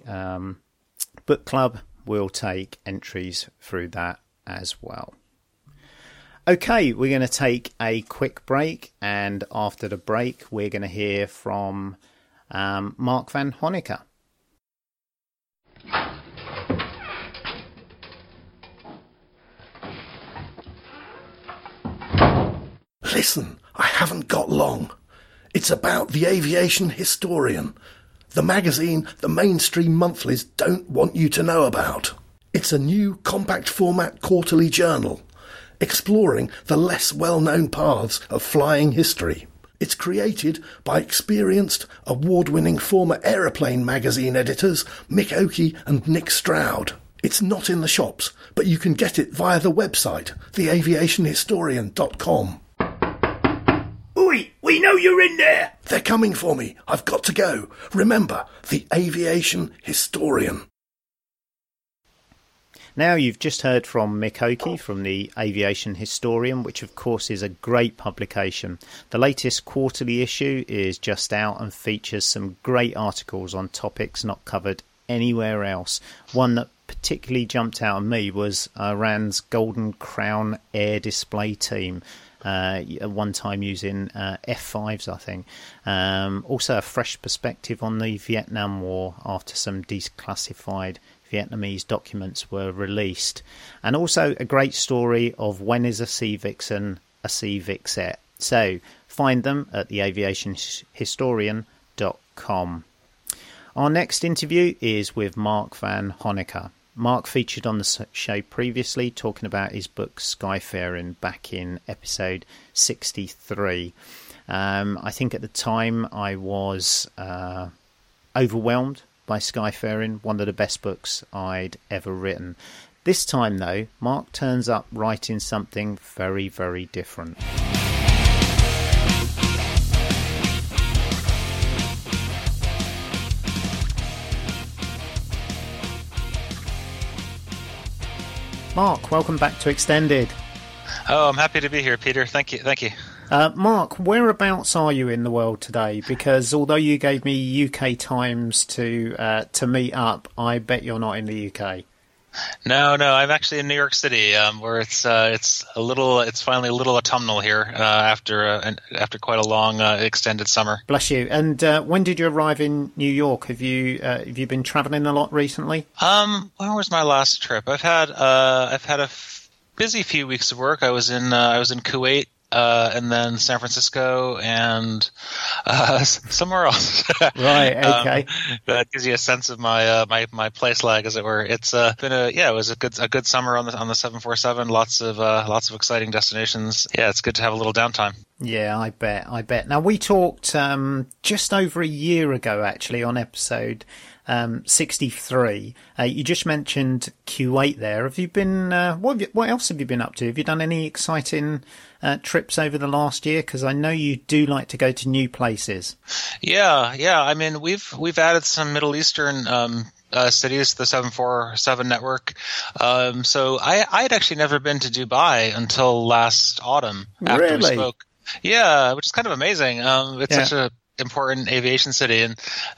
book club, we'll take entries through that as well. Okay, we're going to take a quick break, and after the break we're going to hear from Mark van Honecker. Listen, I haven't got long. It's about the Aviation Historian, the magazine the mainstream monthlies don't want you to know about. It's a new compact format quarterly journal, exploring the less well-known paths of flying history. It's created by experienced, award-winning former Aeroplane magazine editors Mick Oakey and Nick Stroud. It's not in the shops, but you can get it via the website, theaviationhistorian.com. Oi, we know you're in there! They're coming for me. I've got to go. Remember, the Aviation Historian. Now, you've just heard from Mick Oakey from the Aviation Historian, which of course is a great publication. The latest quarterly issue is just out and features some great articles on topics not covered anywhere else. One that particularly jumped out at me was Iran's Golden Crown air display team. At one time using F5s, I think. Also a fresh perspective on the Vietnam War after some declassified Vietnamese documents were released. And also a great story of when is a Sea Vixen a Sea Vixette. So find them at theaviationhistorian.com. Our next interview is with Mark Van Honecker. Mark featured on the show previously talking about his book Skyfaring back in episode 63. I think at the time I was overwhelmed by Skyfaring, one of the best books I'd ever written. This time though, Mark turns up writing something very, very different. Mark, welcome back to Extended. Oh, I'm happy to be here, Peter. Thank you. Mark, whereabouts are you in the world today? Because although you gave me UK times to meet up, I bet you're not in the UK. No, I'm actually in New York City, where it's finally a little autumnal here after quite a long extended summer. Bless you. And when did you arrive in New York? Have you been travelling a lot recently? When was my last trip? I've had a busy few weeks of work. I was in Kuwait. And then San Francisco and somewhere else. Right. Okay. That gives you a sense of my my place lag, as it were. It's been it was a good summer on the 747. Lots of exciting destinations. Yeah, it's good to have a little downtime. Yeah, I bet. Now we talked just over a year ago, actually, on episode 63. You just mentioned Kuwait there. Have you been? What else have you been up to? Have you done any exciting trips over the last year? Because I know you do like to go to new places. Yeah. I mean, we've added some Middle Eastern cities to the 747 network. So I'd actually never been to Dubai until last autumn. After we spoke. Yeah, which is kind of amazing. It's such a important aviation city, and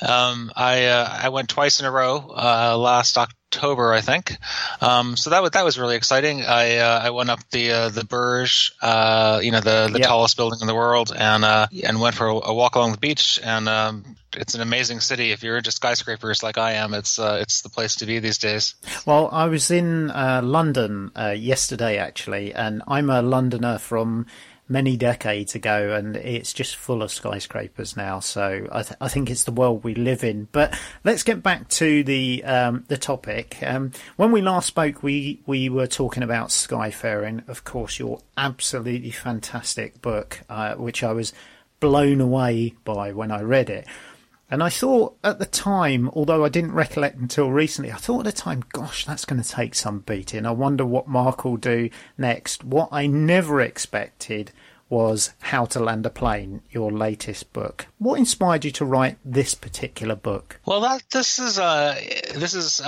I went twice in a row last October, I think. So that was really exciting. I went up the Burj, the tallest building in the world, and went for a walk along the beach. And it's an amazing city. If you're into skyscrapers like I am, it's the place to be these days. Well, I was in London yesterday actually, and I'm a Londoner from many decades ago, and it's just full of skyscrapers now. So I think it's the world we live in. But let's get back to the topic. When we last spoke, we were talking about Skyfaring. Of course, your absolutely fantastic book, which I was blown away by when I read it. And I thought at the time, although I didn't recollect until recently, I thought at the time, gosh, that's going to take some beating. I wonder what Mark will do next. What I never expected was How to Land a Plane, your latest book. What inspired you to write this particular book? Well, this is sometimes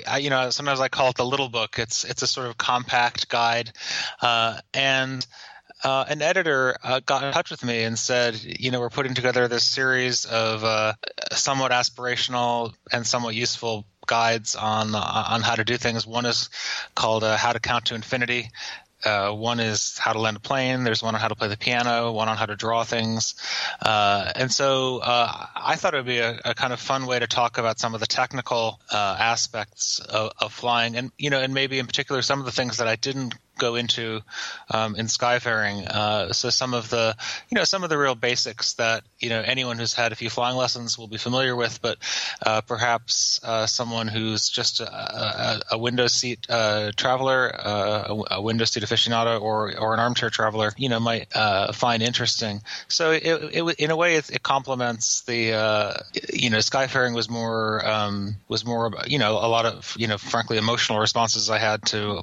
I call it the little book. It's a sort of compact guide, and an editor got in touch with me and said, we're putting together this series of somewhat aspirational and somewhat useful guides on how to do things. One is called How to Count to Infinity. One is How to Land a Plane. There's one on how to play the piano, one on how to draw things. And so I thought it would be a kind of fun way to talk about some of the technical aspects of flying, and maybe in particular some of the things that I didn't go into in Skyfaring. So some of the real basics that anyone who's had a few flying lessons will be familiar with, but perhaps someone who's just a window seat traveler, a window seat aficionado, or an armchair traveler, might find interesting. So it in a way it complements the Skyfaring was more about, a lot of frankly emotional responses I had to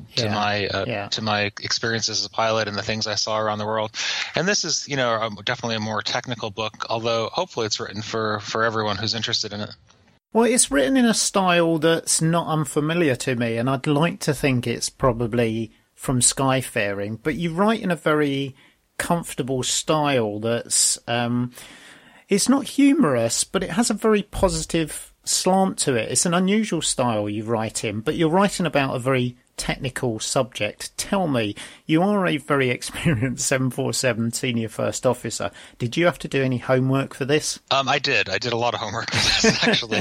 my experiences as a pilot and the things I saw around the world. And this is, definitely a more technical book, although hopefully it's written for everyone who's interested in it. Well, it's written in a style that's not unfamiliar to me, and I'd like to think it's probably from Skyfaring, but you write in a very comfortable style that's it's not humorous, but it has a very positive slant to it. It's an unusual style you write in, but you're writing about a very technical subject. Tell me, you are a very experienced 747 senior first officer. Did you have to do any homework for this? I did a lot of homework for this, actually.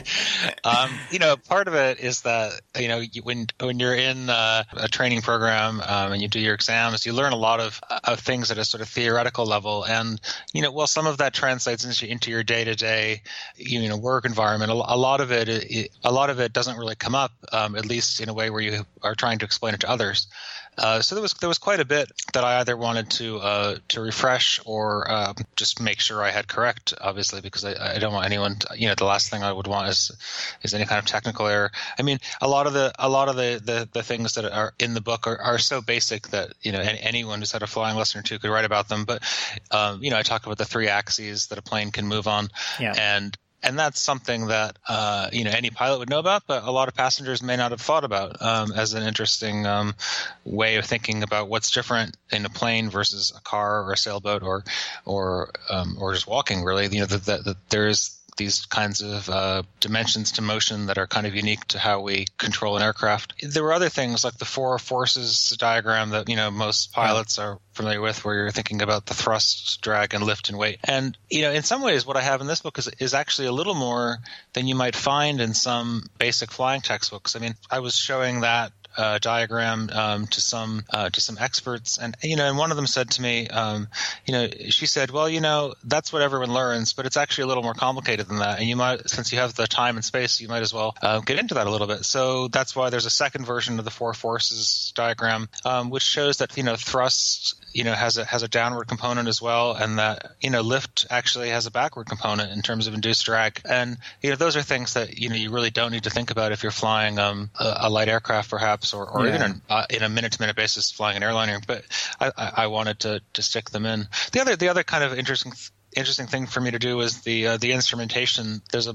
Part of it is that, when you're in a training program and you do your exams, you learn a lot of things at a sort of theoretical level. And, some of that translates into your day-to-day, work environment. A lot of it doesn't really come up, at least in a way where you are trying to explain it to others. So there was quite a bit that I either wanted to refresh or just make sure I had correct, obviously, because I don't want anyone to, the last thing I would want is any kind of technical error. I mean, a lot of the things that are in the book are so basic that, anyone who's had a flying lesson or two could write about them. But, I talk about the 3 axes that a plane can move on. Yeah. And that's something that any pilot would know about, but a lot of passengers may not have thought about as an interesting way of thinking about what's different in a plane versus a car or a sailboat or just walking. Really, that there's these kinds of dimensions to motion that are kind of unique to how we control an aircraft. There were other things like the 4 forces diagram that most pilots are familiar with, where you're thinking about the thrust, drag, and lift and weight. And in some ways, what I have in this book is actually a little more than you might find in some basic flying textbooks. I mean, I was showing that diagram to some experts, and and one of them said to me, she said, well, that's what everyone learns, but it's actually a little more complicated than that, and you might, since you have the time and space, you might as well get into that a little bit. So that's why there's a second version of the 4 forces diagram, which shows that thrust has a downward component as well, and that lift actually has a backward component in terms of induced drag. And those are things that you really don't need to think about if you're flying a light aircraft, perhaps, or even in a minute-to-minute basis flying an airliner. But I wanted to stick them in. The other kind of interesting thing for me to do is the instrumentation. There's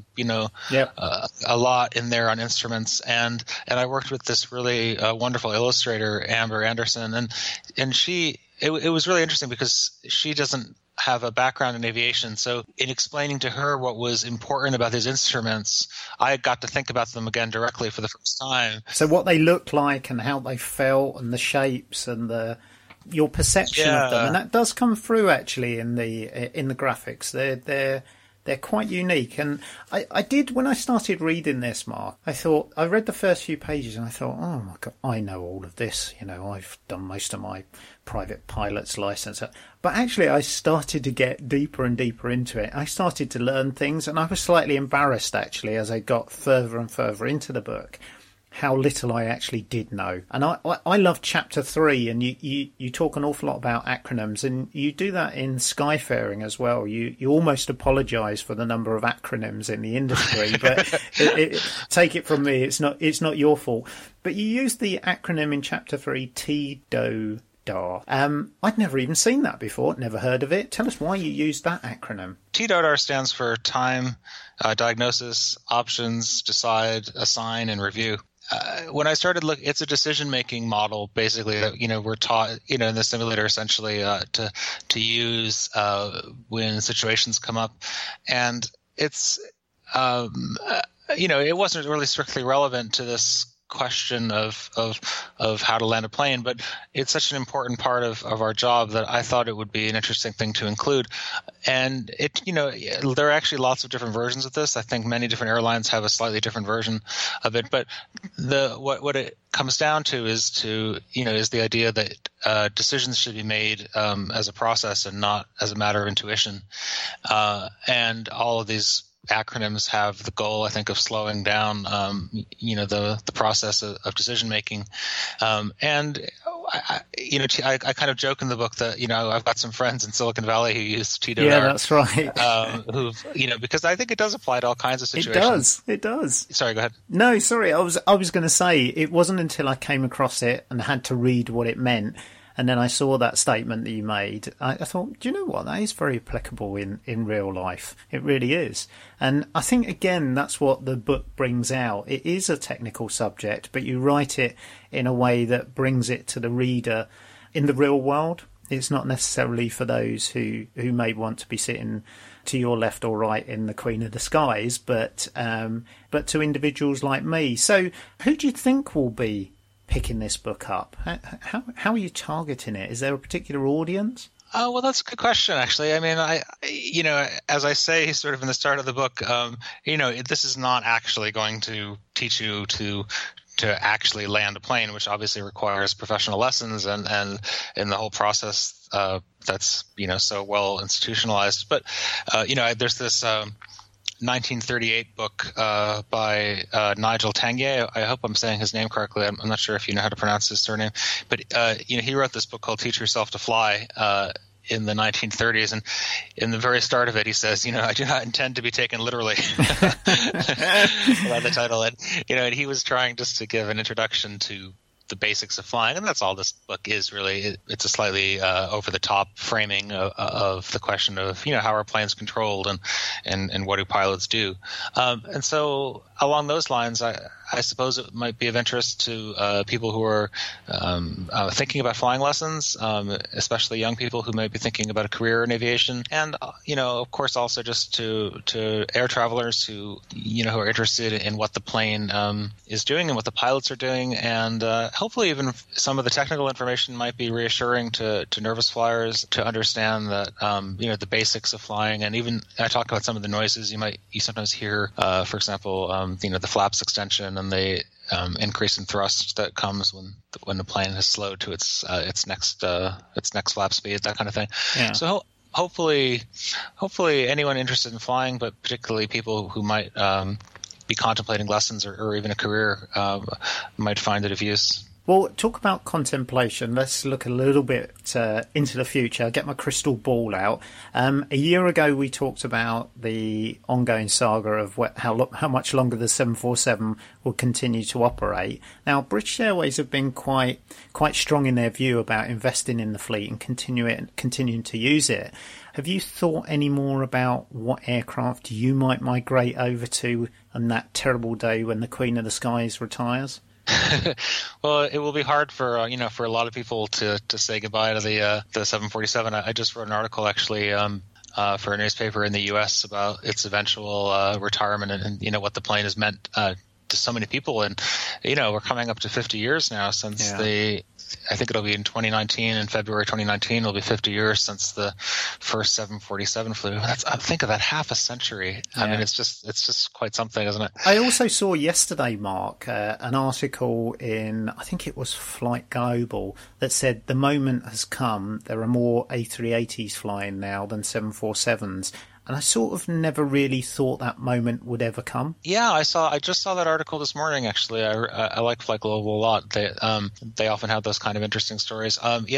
a lot in there on instruments, and I worked with this really wonderful illustrator, Amber Anderson, and she. It was really interesting because she doesn't have a background in aviation. So in explaining to her what was important about these instruments, I got to think about them again directly for the first time. So what they look like and how they felt and the shapes and your perception of them. And that does come through actually in the graphics. They're quite unique. And I did, when I started reading this, Mark, I read the first few pages and I thought, oh my God, I know all of this. I've done most of my private pilot's license. But actually I started to get deeper and deeper into it. I started to learn things, and I was slightly embarrassed actually as I got further and further into the book, how little I actually did know. And I love chapter 3, and you talk an awful lot about acronyms, and you do that in Skyfaring as well. You almost apologise for the number of acronyms in the industry, but take it from me, it's not your fault. But you use the acronym in chapter 3, TDODAR. I'd never even seen that before, never heard of it. Tell us why you used that acronym. TDODAR stands for time, diagnosis, options, decide, assign, and review. When I started looking, it's a decision-making model, basically, that, we're taught, in the simulator, essentially, to use when situations come up. And it's, it wasn't really strictly relevant to this question of how to land a plane, but it's such an important part of our job that I thought it would be an interesting thing to include. And there are actually lots of different versions of this. I think many different airlines have a slightly different version of it, but what it comes down to is the idea that decisions should be made as a process and not as a matter of intuition. And all of these acronyms have the goal, I think, of slowing down, the process of decision making. And I kind of joke in the book that I've got some friends in Silicon Valley who use TDODAR. Yeah, that's right. Who've because I think it does apply to all kinds of situations. It does. Sorry, go ahead. No, sorry. I was going to say it wasn't until I came across it and had to read what it meant. And then I saw that statement that you made. I thought, do you know what? That is very applicable in real life. It really is. And I think, again, that's what the book brings out. It is a technical subject, but you write it in a way that brings it to the reader in the real world. It's not necessarily for those who may want to be sitting to your left or right in the Queen of the Skies, but to individuals like me. So who do you think will be picking this book up? How are you targeting it? Is there a particular audience? Oh, well, that's a good question, actually. I mean, as I say sort of in the start of the book, this is not actually going to teach you to actually land a plane, which obviously requires professional lessons and in the whole process that's, so well institutionalized. But, there's this 1938 book by Nigel Tanguay. I hope I'm saying his name correctly. I'm not sure if you know how to pronounce his surname. But, he wrote this book called Teach Yourself to Fly in the 1930s. And in the very start of it, he says, I do not intend to be taken literally by the title. And, and he was trying just to give an introduction to the basics of flying, and that's all this book is really. It's a slightly over-the-top framing of the question of how are planes controlled and what do pilots do, and so along those lines, I suppose it might be of interest to people who are thinking about flying lessons, especially young people who may be thinking about a career in aviation, and of course also just to air travelers who who are interested in what the plane is doing and what the pilots are doing, and hopefully even some of the technical information might be reassuring to nervous flyers to understand that the basics of flying. And even I talk about some of the noises you sometimes hear, for example, the flaps extension and the increase in thrust that comes when the plane has slowed to its next flap speed, that kind of thing. Yeah. So hopefully anyone interested in flying, but particularly people who might be contemplating lessons or even a career might find it of use. Well, talk about contemplation. Let's look a little bit into the future. Get my crystal ball out. A year ago, we talked about the ongoing saga of how much longer the 747 will continue to operate. Now, British Airways have been quite strong in their view about investing in the fleet and continuing to use it. Have you thought any more about what aircraft you might migrate over to on that terrible day when the Queen of the Skies retires? Well, it will be hard for a lot of people to say goodbye to the 747. I just wrote an article actually for a newspaper in the U.S. about its eventual retirement and what the plane has meant to so many people. And we're coming up to 50 years now since I think it'll be in 2019, in February 2019, it'll be 50 years since the first 747 flew. Think of that, half a century. Yeah. I mean, it's just quite something, isn't it? I also saw yesterday, Mark, an article in, I think it was Flight Global, that said the moment has come. There are more A380s flying now than 747s. And I sort of never really thought that moment would ever come. Yeah, I just saw that article this morning, actually. I like Flight Global a lot. They often have those kind of interesting stories. And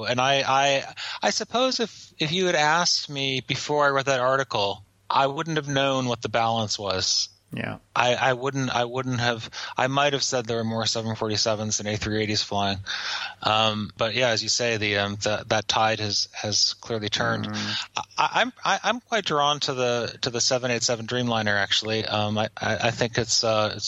I suppose if you had asked me before I read that article, I wouldn't have known what the balance was. Yeah, I wouldn't have. I might have said there were more 747s than A380s flying, but yeah, as you say, that tide has clearly turned. I'm quite drawn to the 787 Dreamliner, actually. I think it's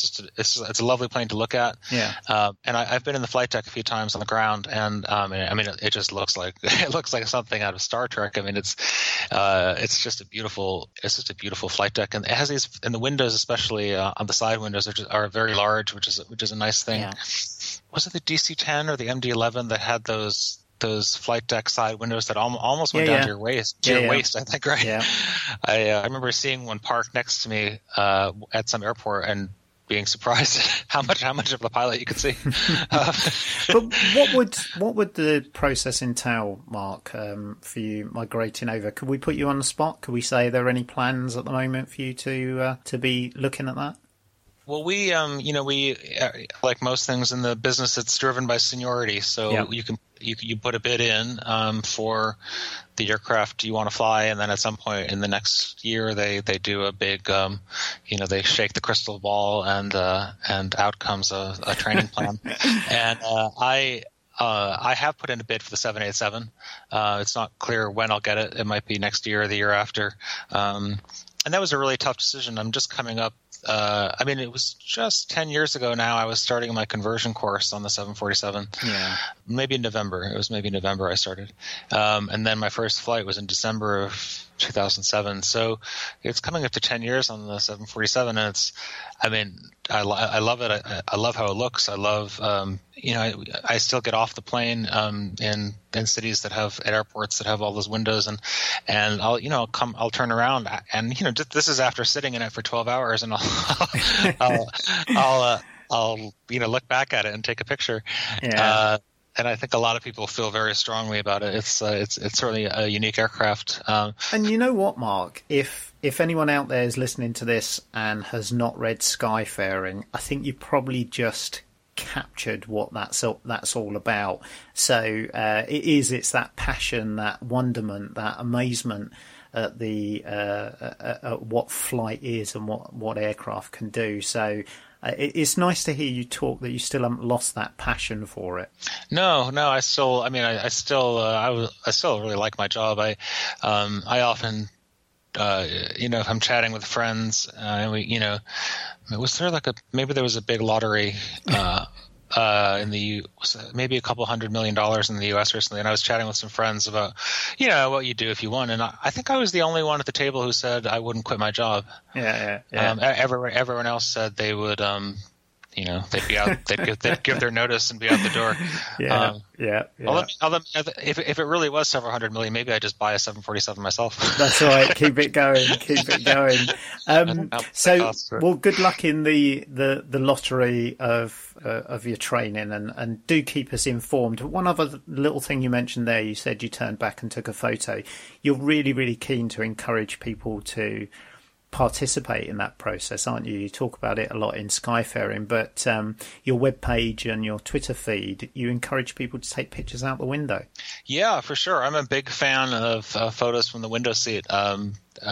a lovely plane to look at. Yeah, and I've been in the flight deck a few times on the ground, and it just looks like something out of Star Trek. I mean, it's just a beautiful flight deck, and it has these in the windows, especially on the side windows, are very large, which is a nice thing. Yeah. Was it the DC-10 or the MD-11 that had those flight deck side windows that almost went down to your waist? Waist, I think, right? Yeah. I remember seeing one parked next to me at some airport and being surprised at how much of the pilot you could see. But what would the process entail, Mark, for you migrating over? Could we put you on the spot? Could we say there are any plans at the moment for you to be looking at that? Well, we like most things in the business, it's driven by seniority. So you put a bid in for the aircraft you want to fly, and then at some point in the next year, they do a big, they shake the crystal ball, and out comes a training plan. And I have put in a bid for the 787. It's not clear when I'll get it. It might be next year or the year after. And that was a really tough decision. I'm just coming up I mean, it was just 10 years ago now. I was starting my conversion course on the 747. Yeah. Maybe in November. It was maybe November I started. And then my first flight was in December of 2007. So it's coming up to 10 years on the 747. And it's, I mean, I love it. I love how it looks. I love, I still get off the plane in cities that have, at airports that have all those windows, and I'll turn around, and this is after sitting in it for 12 hours, and I'll look back at it and take a picture. Yeah. And I think a lot of people feel very strongly about it. It's certainly a unique aircraft. And you know what, Mark? If anyone out there is listening to this and has not read Skyfaring, I think you probably just captured what that's all about. So it's that passion, that wonderment, that amazement at the at what flight is and what aircraft can do. So it's nice to hear you talk that you still haven't lost that passion for it. No, I still really like my job. I often, if I'm chatting with friends, and was there maybe there was a big lottery, maybe a couple $100 million in the U.S. recently, and I was chatting with some friends about, what you do if you won, and I think I was the only one at the table who said I wouldn't quit my job. Yeah. Everyone else said they would, they'd be out, they'd give their notice and be out the door. Yeah. If it really was several $100 million, maybe I just buy a 747 myself. That's right. Keep it going. Well, good luck in the lottery of your training, and do keep us informed. One other little thing you mentioned there, you said you turned back and took a photo. You're really, really keen to encourage people to participate in that process, aren't you? You talk about it a lot in Skyfaring, but your webpage and your Twitter feed, you encourage people to take pictures out the window. Yeah, for sure. I'm a big fan of photos from the window seat. And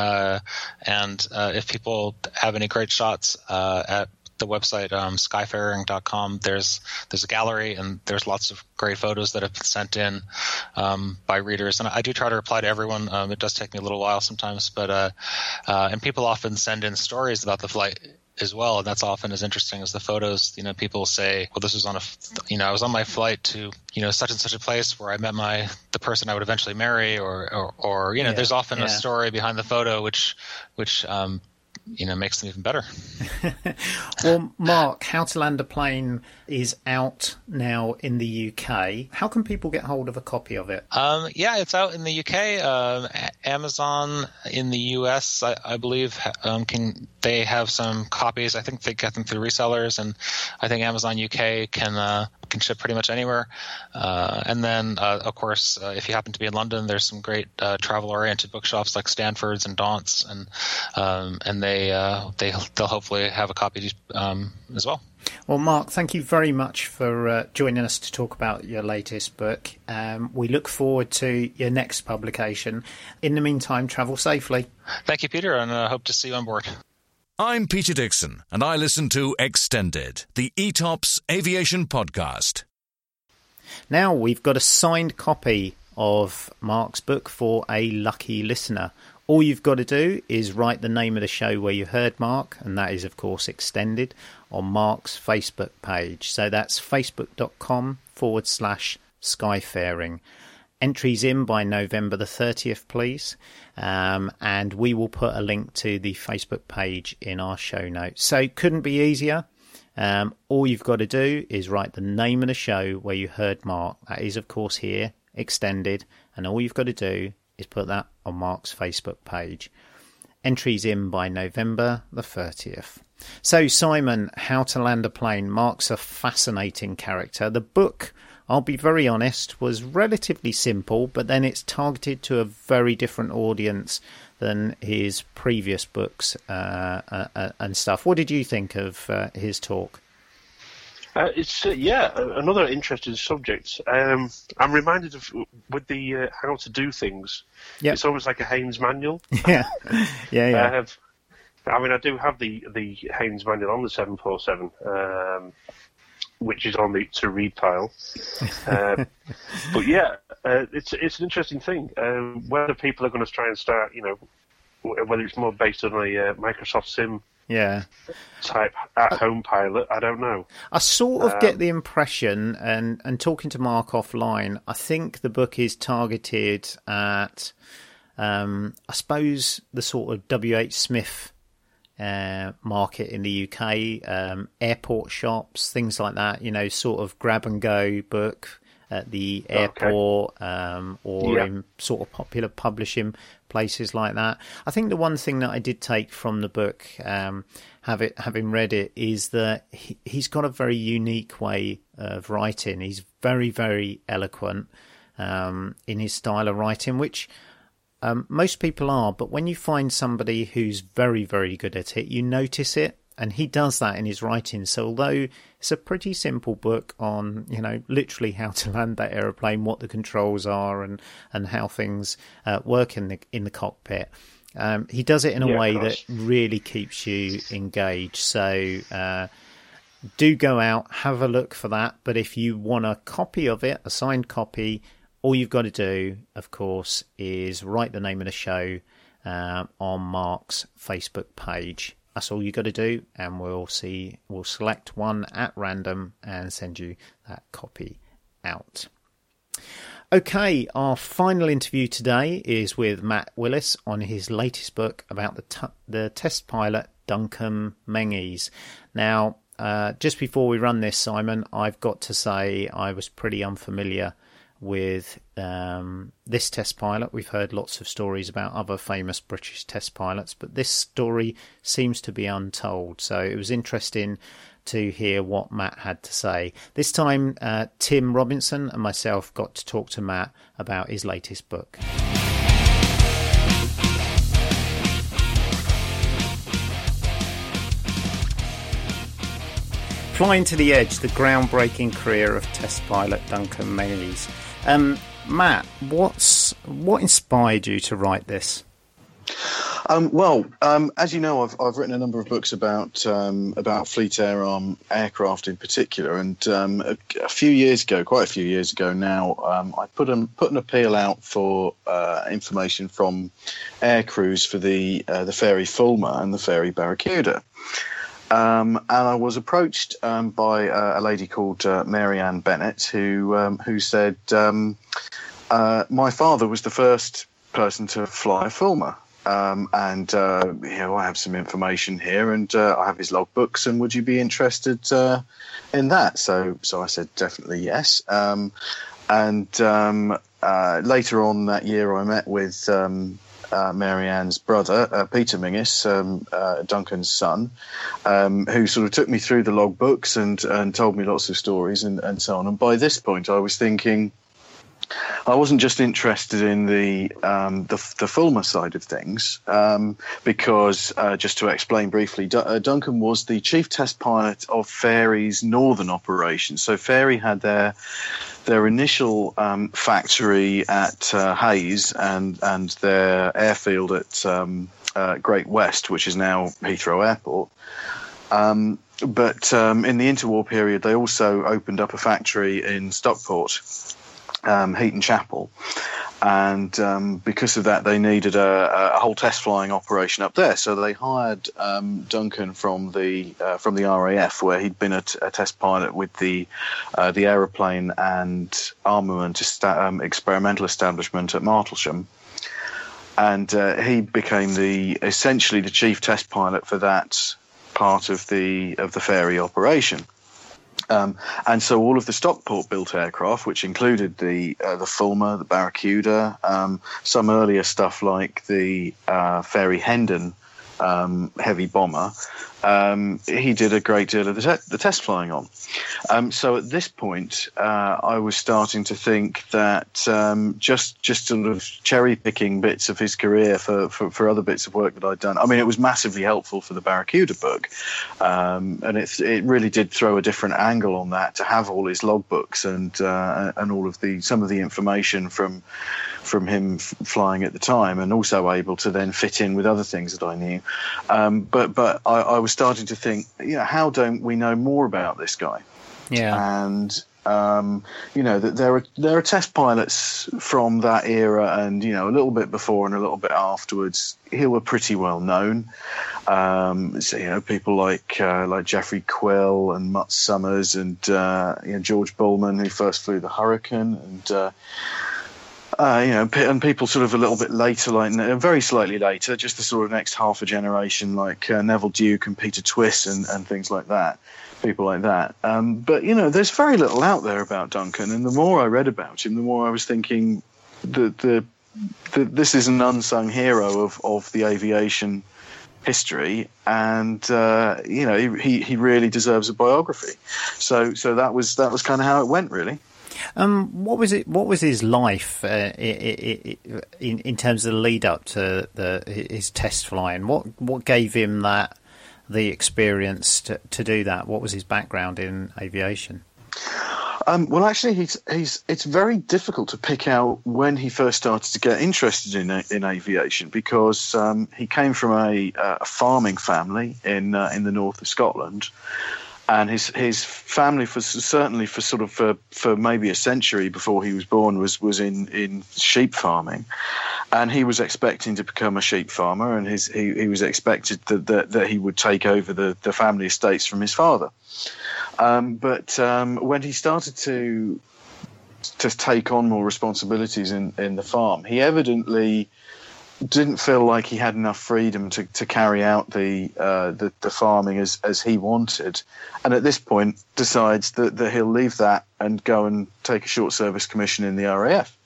if people have any great shots at the website, skyfaring.com, there's a gallery, and there's lots of great photos that have been sent in by readers, and I do try to reply to everyone. It does take me a little while sometimes, but and people often send in stories about the flight as well, and that's often as interesting as the photos. People say, well, this was on I was on my flight to such and such a place where I met the person I would eventually marry, or there's often a story behind the photo which makes them even better. Well, Mark, How to Land a Plane is out now in the UK. How can people get hold of a copy of it? It's out in the UK. Amazon in the US, I believe, they have some copies. I think they get them through resellers, and I think Amazon UK can ship pretty much anywhere. And then, of course, if you happen to be in London, there's some great travel-oriented bookshops like Stanford's and Daunt's, and they'll hopefully have a copy as well. Well, Mark, thank you very much for joining us to talk about your latest book. We look forward to your next publication. In the meantime, travel safely. Thank you, Peter, and I hope to see you on board. I'm Peter Dixon, and I listen to Extended, the ETOPS Aviation Podcast. Now we've got a signed copy of Mark's book for a lucky listener. All you've got to do is write the name of the show where you heard Mark, and that is, of course, Extended, on Mark's Facebook page. So that's facebook.com/Skyfaring. Entries in by November the 30th, please. And we will put a link to the Facebook page in our show notes. So couldn't be easier. All you've got to do is write the name of the show where you heard Mark. That is, of course, here, Extended. And all you've got to do is put that on Mark's Facebook page. Entries in by November the 30th. So, Simon, How to Land a Plane. Mark's a fascinating character. The book, I'll be very honest, was relatively simple, but then it's targeted to a very different audience than his previous books and stuff. What did you think of his talk? It's another interesting subject. I'm reminded of with the how to do things. Yep. It's almost like a Haynes manual. Yeah. I do have the Haynes manual on the 747, which is on the to read pile. But it's an interesting thing. Whether people are going to try and start, whether it's more based on a Microsoft Sim Yeah. type at-home pilot. I don't know. I sort of get the impression, and talking to Mark offline, I think the book is targeted at, I suppose, the sort of W.H. Smith market in the UK, airport shops, things like that, sort of grab-and-go book at the airport, or in sort of popular publishing places like that. I think the one thing that I did take from the book, having read it, is that he's got a very unique way of writing. He's very, very eloquent in his style of writing, which most people are. But when you find somebody who's very, very good at it, you notice it. And he does that in his writing. So although it's a pretty simple book on, literally how to land that aeroplane, what the controls are, and how things work in the cockpit, he does it in a way that really keeps you engaged. So do go out, have a look for that. But if you want a copy of it, a signed copy, all you've got to do, of course, is write the name of the show on Mark's Facebook page. That's all you got to do, and we'll select one at random and send you that copy out. Okay, our final interview today is with Matt Willis on his latest book about the test pilot Duncan Menzies. Now, just before we run this, Simon, I've got to say I was pretty unfamiliar with this test pilot. We've heard lots of stories about other famous British test pilots, but this story seems to be untold. So it was interesting to hear what Matt had to say. This time, Tim Robinson and myself got to talk to Matt about his latest book. Flying to the Edge, the groundbreaking career of test pilot Duncan Menzies. Matt, what inspired you to write this? As you know, I've written a number of books about Fleet Air Arm aircraft in particular, and quite a few years ago now, I put an appeal out for information from air crews for the Fairey Fulmar and the Fairey Barracuda. And I was approached by a lady called Mary Ann Bennett, who said, my father was the first person to fly a Fulmar. I have some information here, and I have his logbooks, and would you be interested in that? So I said, definitely yes. Later on that year, I met with Mary Ann's brother, Peter Menzies, Duncan's son, who sort of took me through the logbooks and told me lots of stories and so on. And by this point, I was thinking, I wasn't just interested in the Fulmar side of things, because just to explain briefly, Duncan was the chief test pilot of Fairey's northern operations. So Fairey had their initial factory at Hayes and their airfield at Great West, which is now Heathrow Airport. But in the interwar period, they also opened up a factory in Stockport, Heaton Chapel, and because of that, they needed a whole test flying operation up there. So they hired Duncan from the RAF, where he'd been a test pilot with the aeroplane and armament experimental establishment at Martlesham, and he became essentially the chief test pilot for that part of the Fairey operation. And so all of the Stockport-built aircraft, which included the Fulmar, the Barracuda, some earlier stuff like the Fairey Hendon heavy bomber, he did a great deal of the test flying on. So at this point, I was starting to think that just sort of cherry picking bits of his career for other bits of work that I'd done. I mean, it was massively helpful for the Barracuda book, and it really did throw a different angle on that to have all his logbooks and all of some of the information from him flying at the time, and also able to then fit in with other things that I knew. But I was starting to think, how don't we know more about this guy? Yeah. And that there are test pilots from that era, and a little bit before and a little bit afterwards, who were pretty well known. People like Jeffrey Quill and Mutt Summers and George Bullman, who first flew the Hurricane, and people sort of a little bit later, very slightly later, just the sort of next half a generation, like Neville Duke and Peter Twiss and things like that. People like that. But there's very little out there about Duncan, and the more I read about him, the more I was thinking that this is an unsung hero of the aviation history, and he really deserves a biography. So that was kind of how it went, really. What was his life in terms of the lead up to his test flying? What gave him the experience to do that? What was his background in aviation? Well, actually, it's very difficult to pick out when he first started to get interested in aviation, because he came from a farming family in the north of Scotland, and his family for maybe a century before he was born was in sheep farming. And he was expecting to become a sheep farmer, and he was expected that he would take over the family estates from his father. But when he started to take on more responsibilities in the farm, he evidently didn't feel like he had enough freedom to carry out the farming as he wanted, and at this point decides that he'll leave that and go and take a short service commission in the RAF.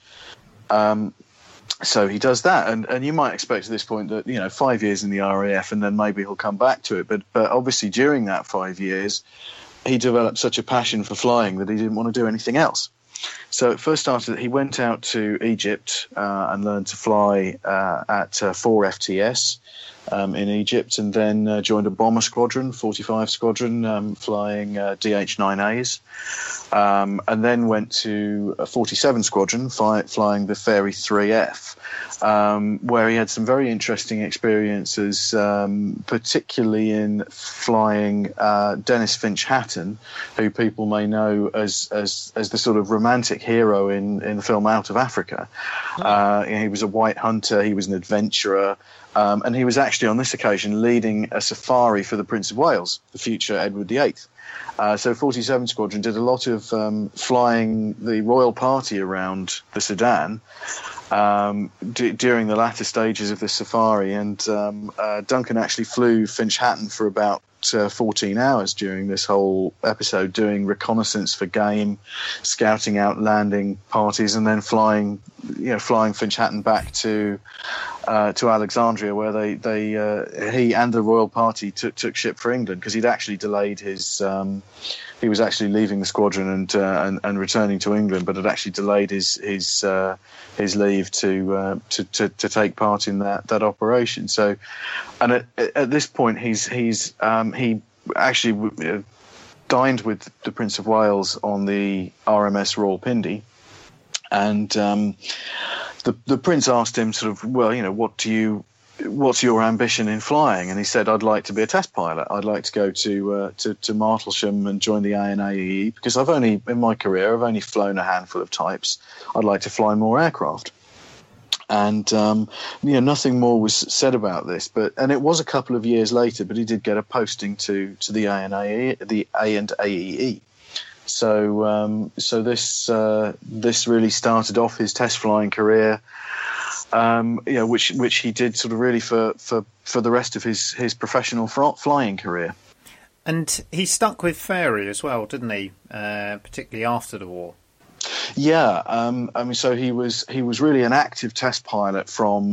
So he does that, and you might expect at this point that 5 years in the RAF and then maybe he'll come back to it. But obviously during that 5 years, he developed such a passion for flying that he didn't want to do anything else. So it first started that he went out to Egypt and learned to fly at 4 FTS in Egypt, and then joined a bomber squadron, 45 Squadron, flying DH-9As, and then went to a 47 Squadron, flying the Fairey 3F, where he had some very interesting experiences, particularly in flying Dennis Finch Hatton, who people may know as the sort of romantic hero in the film Out of Africa. He was a white hunter, he was an adventurer, and he was actually on this occasion leading a safari for the Prince of Wales, the future Edward VIII. So 47 Squadron did a lot of flying the royal party around the Sudan during the latter stages of the safari, and Duncan actually flew Finch Hatton for about 14 hours during this whole episode, doing reconnaissance for game, scouting out landing parties, and then flying Finch Hatton back to Alexandria, where he and the royal party took ship for England, because he'd actually delayed his. He was actually leaving the squadron and returning to England, but had actually delayed his leave to take part in that operation. So, and at this point, he actually dined with the Prince of Wales on the RMS Rawalpindi, and the Prince asked him sort of, what's your ambition in flying? And he said, I'd like to be a test pilot. I'd like to go to Martlesham and join the ANAE, because in my career, I've only flown a handful of types. I'd like to fly more aircraft. And, nothing more was said about this, and it was a couple of years later, but he did get a posting to the ANAE, the A&AEE. So this really started off his test flying career, which he did sort of really for the rest of his professional flying career. And he stuck with Fairey as well, didn't he? Particularly after the war. Yeah, so he was really an active test pilot from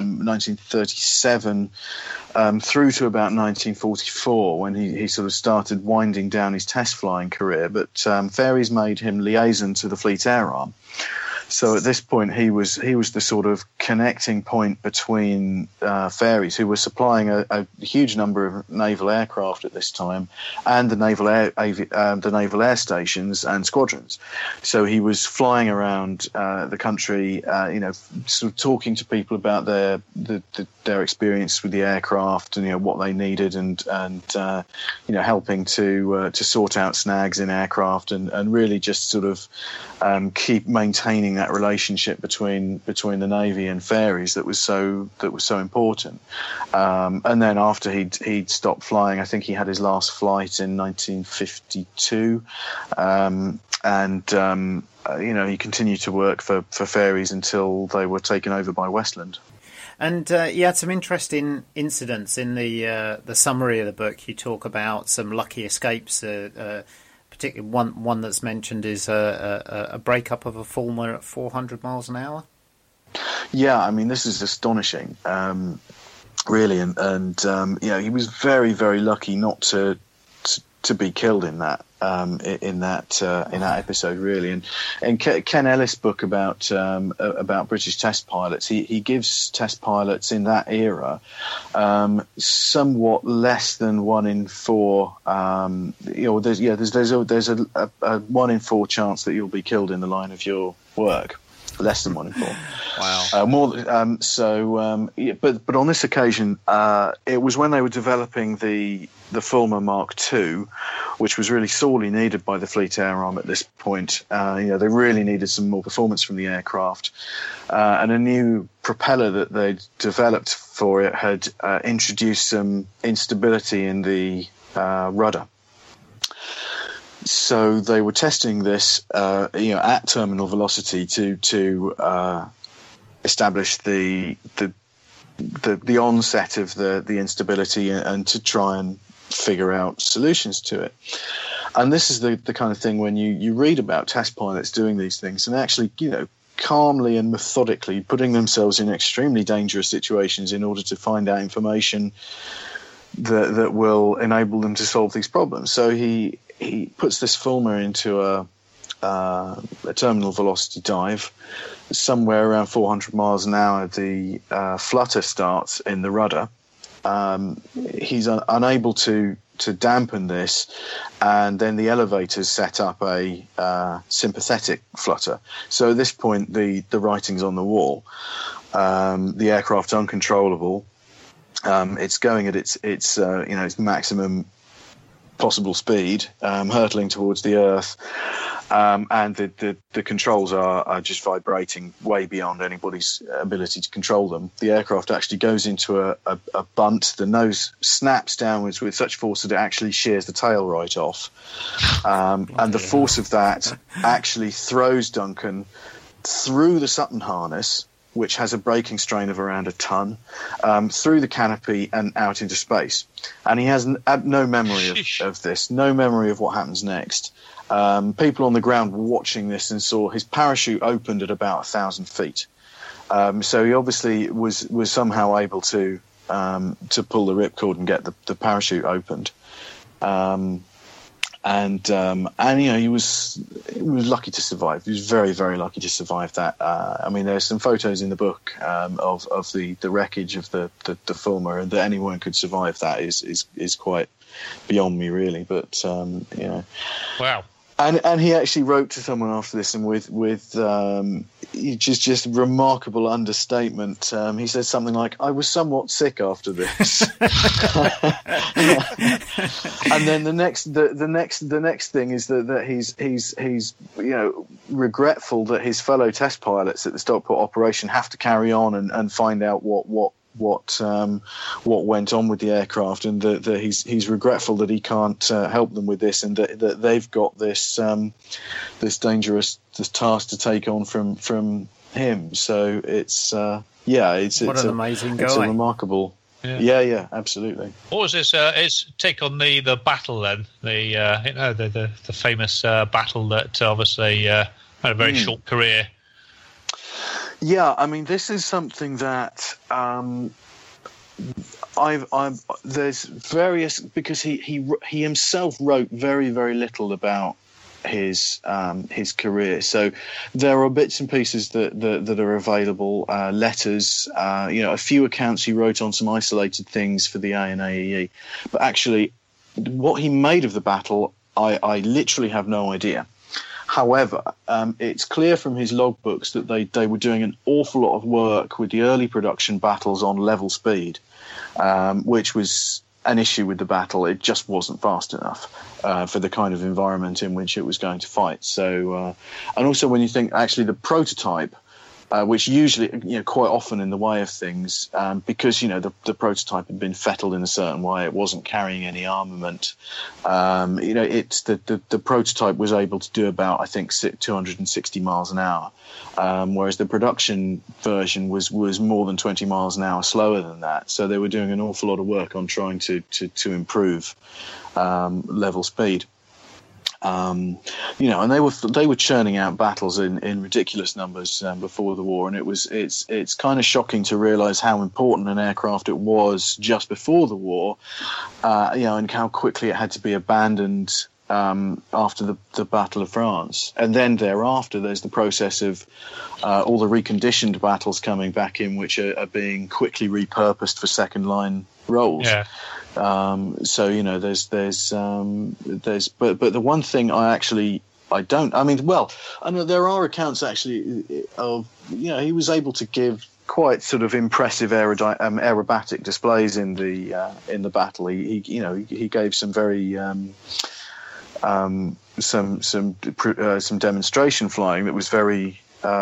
1937 through to about 1944, when he sort of started winding down his test flying career. But Fairey's made him liaison to the Fleet Air Arm. So at this point, he was the sort of connecting point between Fairey's, who were supplying a huge number of naval aircraft at this time, and the naval air stations and squadrons. So he was flying around the country, sort of talking to people about their experience with the aircraft and what they needed, and helping to sort out snags in aircraft, and really just sort of keep maintaining that relationship between the Navy and Fairey's that was so important. And then after he'd stopped flying, I think he had his last flight in 1952, he continued to work for Fairey's until they were taken over by Westland. And you had some interesting incidents in the summary of the book. You talk about some lucky escapes. Particularly one that's mentioned is a breakup of a Fulmer at 400 miles an hour. Yeah, I mean, this is astonishing, really, and he was very, very lucky not to be killed in that episode, really. And Ken Ellis' book about British test pilots, he gives test pilots in that era somewhat less than 1 in 4. There's a 1 in 4 chance that you'll be killed in the line of your work. Less than 1 in 4. Wow. But on this occasion, it was when they were developing the Fulmer Mark II, which was really sorely needed by the Fleet Air Arm at this point. They really needed some more performance from the aircraft, and a new propeller that they'd developed for it had introduced some instability in the rudder. So they were testing this, at terminal velocity to establish the onset of the instability, and to try and figure out solutions to it. And this is the kind of thing when you read about test pilots doing these things and actually, calmly and methodically putting themselves in extremely dangerous situations in order to find out information that will enable them to solve these problems. So he puts this Fulmer into a terminal velocity dive. Somewhere around 400 miles an hour, the flutter starts in the rudder. He's unable to dampen this, and then the elevators set up a sympathetic flutter. So at this point, the writing's on the wall. The aircraft's uncontrollable. It's going at its maximum possible speed, hurtling towards the Earth, and the controls are just vibrating way beyond anybody's ability to control them. The aircraft actually goes into a bunt. The nose snaps downwards with such force that it actually shears the tail right off, and the force of that actually throws Duncan through the Sutton harness, which has a braking strain of around a ton, through the canopy and out into space. And he has no memory of this, no memory of what happens next. People on the ground were watching this and saw his parachute opened at about 1,000 feet. So he obviously was somehow able to pull the ripcord and get the parachute opened. He was lucky to survive. He was very, very lucky to survive that. There's some photos in the book of the wreckage of the Fulmer, and that anyone could survive that is quite beyond me, really. But wow. And he actually wrote to someone after this, and with just remarkable understatement, he said something like, "I was somewhat sick after this." And then the next thing is that he's regretful that his fellow test pilots at the Stockport operation have to carry on and find out what went on with the aircraft, and that he's regretful that he can't help them with this, and that they've got this dangerous task to take on from him. So it's an amazing guy. It's a remarkable. Yeah, absolutely. What was his take on the battle then? The famous battle that obviously had a very short career. Yeah, this is something that there's various, because he himself wrote very, very little about his career. So there are bits and pieces that are available, letters, a few accounts he wrote on some isolated things for the ANAEE, but actually what he made of the battle, I literally have no idea. However, it's clear from his logbooks that they were doing an awful lot of work with the early production battles on level speed, which was an issue with the battle. It just wasn't fast enough for the kind of environment in which it was going to fight. So, and also when you think actually the prototype, which usually, quite often in the way of things, because, the prototype had been fettled in a certain way, it wasn't carrying any armament. It's the prototype was able to do about, I think, 260 miles an hour, whereas the production version was more than 20 miles an hour slower than that. So they were doing an awful lot of work on trying to improve level speed. And they were churning out battles in ridiculous numbers before the war, and it's kind of shocking to realise how important an aircraft it was just before the war, and how quickly it had to be abandoned after the Battle of France. And then thereafter, there's the process of all the reconditioned battles coming back in, which are being quickly repurposed for second line roles. Yeah. So there's but the one thing I know there are accounts actually of he was able to give quite sort of impressive aerobatic displays in the battle. He gave some very some demonstration flying that was very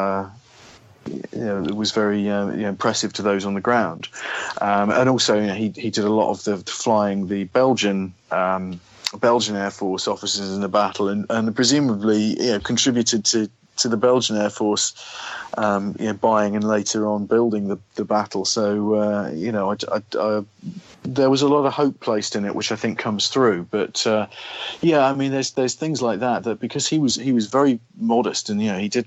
impressive to those on the ground, and also he did a lot of the flying the Belgian Air Force officers in the battle, and presumably contributed to the Belgian Air Force buying and later on building the battle. So there was a lot of hope placed in it, which I think comes through. But there's things like that because he was very modest, and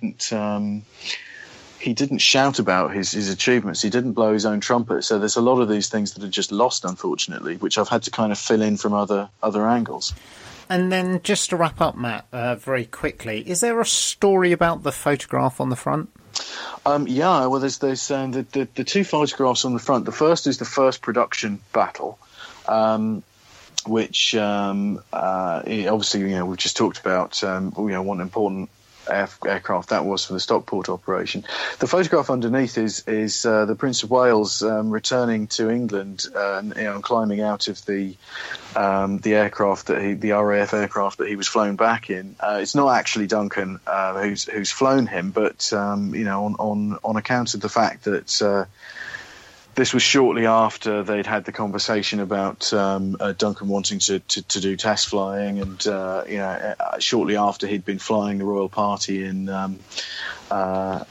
he didn't shout about his achievements. He didn't blow his own trumpet. So there's a lot of these things that are just lost, unfortunately, which I've had to kind of fill in from other angles. And then just to wrap up, Matt, very quickly, is there a story about the photograph on the front? Well, there's the two photographs on the front. The first is the first production battle, which obviously we've just talked about. One important aircraft that was for the Stockport operation. The photograph underneath is the Prince of Wales returning to England and climbing out of the aircraft the RAF aircraft that he was flown back in. It's not actually Duncan who's flown him, but on account of the fact that this was shortly after they'd had the conversation about Duncan wanting to do test flying, and shortly after he'd been flying the Royal Party in the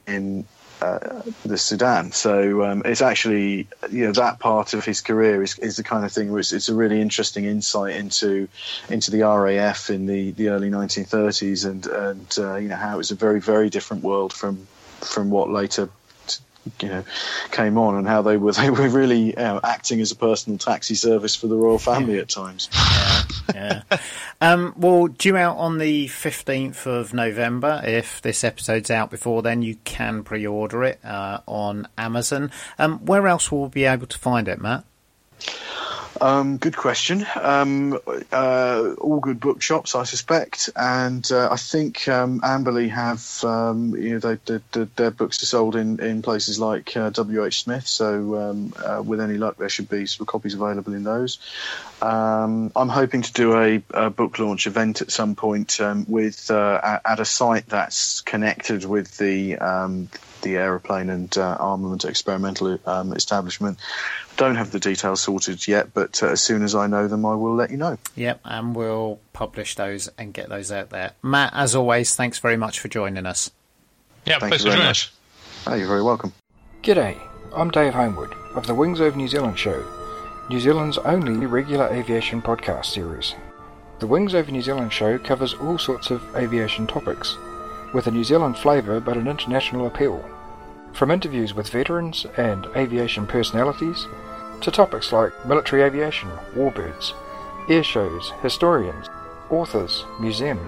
Sudan. So it's actually that part of his career is the kind of thing where it's a really interesting insight into the RAF in the early 1930s, and how it was a very, very different world from what later came on, and how they were really acting as a personal taxi service for the royal family at times. Yeah. Well, due out on the 15th of November. If this episode's out before then, you can pre-order it on Amazon. Where else will we be able to find it, Matt? Good question. All good bookshops, I suspect, and I think Amberley have their books are sold in places like WH Smith. So with any luck, there should be some copies available in those. I'm hoping to do a book launch event at some point with at a site that's connected with the aeroplane and armament experimental establishment. Don't have the details sorted yet, but as soon as I know them, I will let you know. Yep, and we'll publish those and get those out there. Matt, as always, thanks very much for joining us. Yeah, thanks for joining us. Oh, you're very welcome. G'day, I'm Dave Homewood of the Wings Over New Zealand show, New Zealand's only regular aviation podcast series. The Wings Over New Zealand show covers all sorts of aviation topics, with a New Zealand flavour but an international appeal. From interviews with veterans and aviation personalities, to topics like military aviation, warbirds, air shows, historians, authors, museums,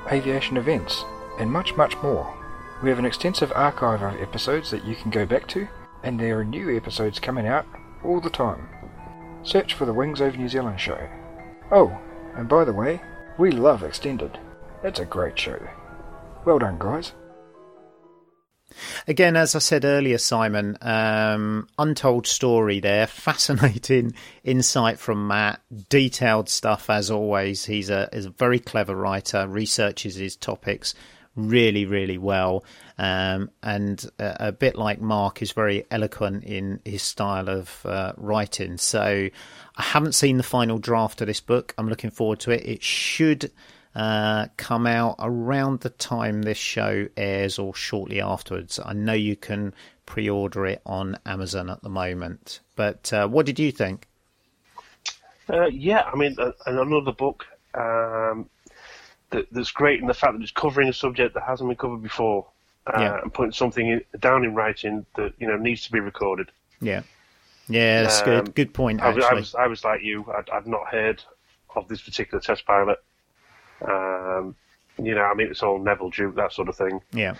aviation events, and much, much more. We have an extensive archive of episodes that you can go back to, and there are new episodes coming out all the time. Search for the Wings Over New Zealand show. Oh, and by the way, we love Extended. It's a great show. Well done, guys. Again, as I said earlier, Simon, untold story there. Fascinating insight from Matt. Detailed stuff, as always. He's a very clever writer, researches his topics really, really well. And a bit like Mark, is very eloquent in his style of writing. So I haven't seen the final draft of this book. I'm looking forward to it. It should come out around the time this show airs or shortly afterwards. I know you can pre-order it on Amazon at the moment. But what did you think? Yeah, I mean, another book that's great in the fact that it's covering a subject that hasn't been covered before, and putting something down in writing that needs to be recorded. Yeah, that's good. Good point. Actually, I was like you. I'd not heard of this particular test pilot. I mean, it's all Neville Duke, that sort of thing. Yeah.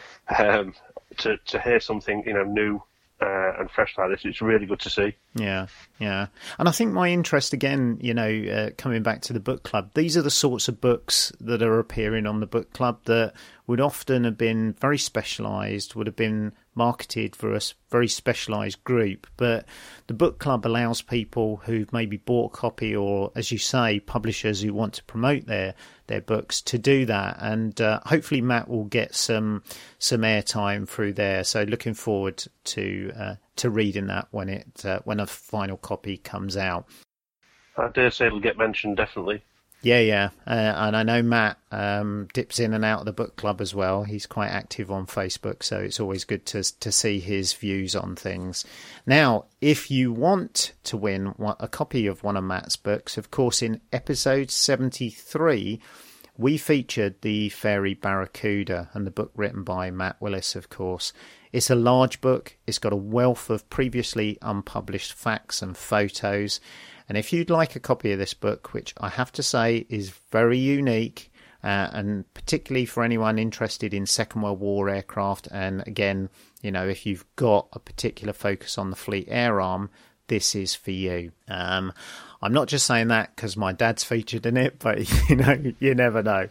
To hear something, new and fresh like this, it's really good to see. Yeah. And I think my interest, again, coming back to the book club, these are the sorts of books that are appearing on the book club that would often have been very specialised, would have been marketed for a very specialised group. But the book club allows people who've maybe bought a copy, or, as you say, publishers who want to promote their books to do that. And hopefully Matt will get some airtime through there. So looking forward to reading that when a final copy comes out. I dare say it'll get mentioned, definitely. Yeah. And I know Matt dips in and out of the book club as well. He's quite active on Facebook, so it's always good to see his views on things. Now, if you want to win a copy of one of Matt's books, of course, in episode 73, we featured the Fairy Barracuda, and the book written by Matt Willis, of course. It's a large book. It's got a wealth of previously unpublished facts and photos. And if you'd like a copy of this book, which I have to say is very unique, and particularly for anyone interested in Second World War aircraft, and again, if you've got a particular focus on the Fleet Air Arm, this is for you. I'm not just saying that because my dad's featured in it, but you never know.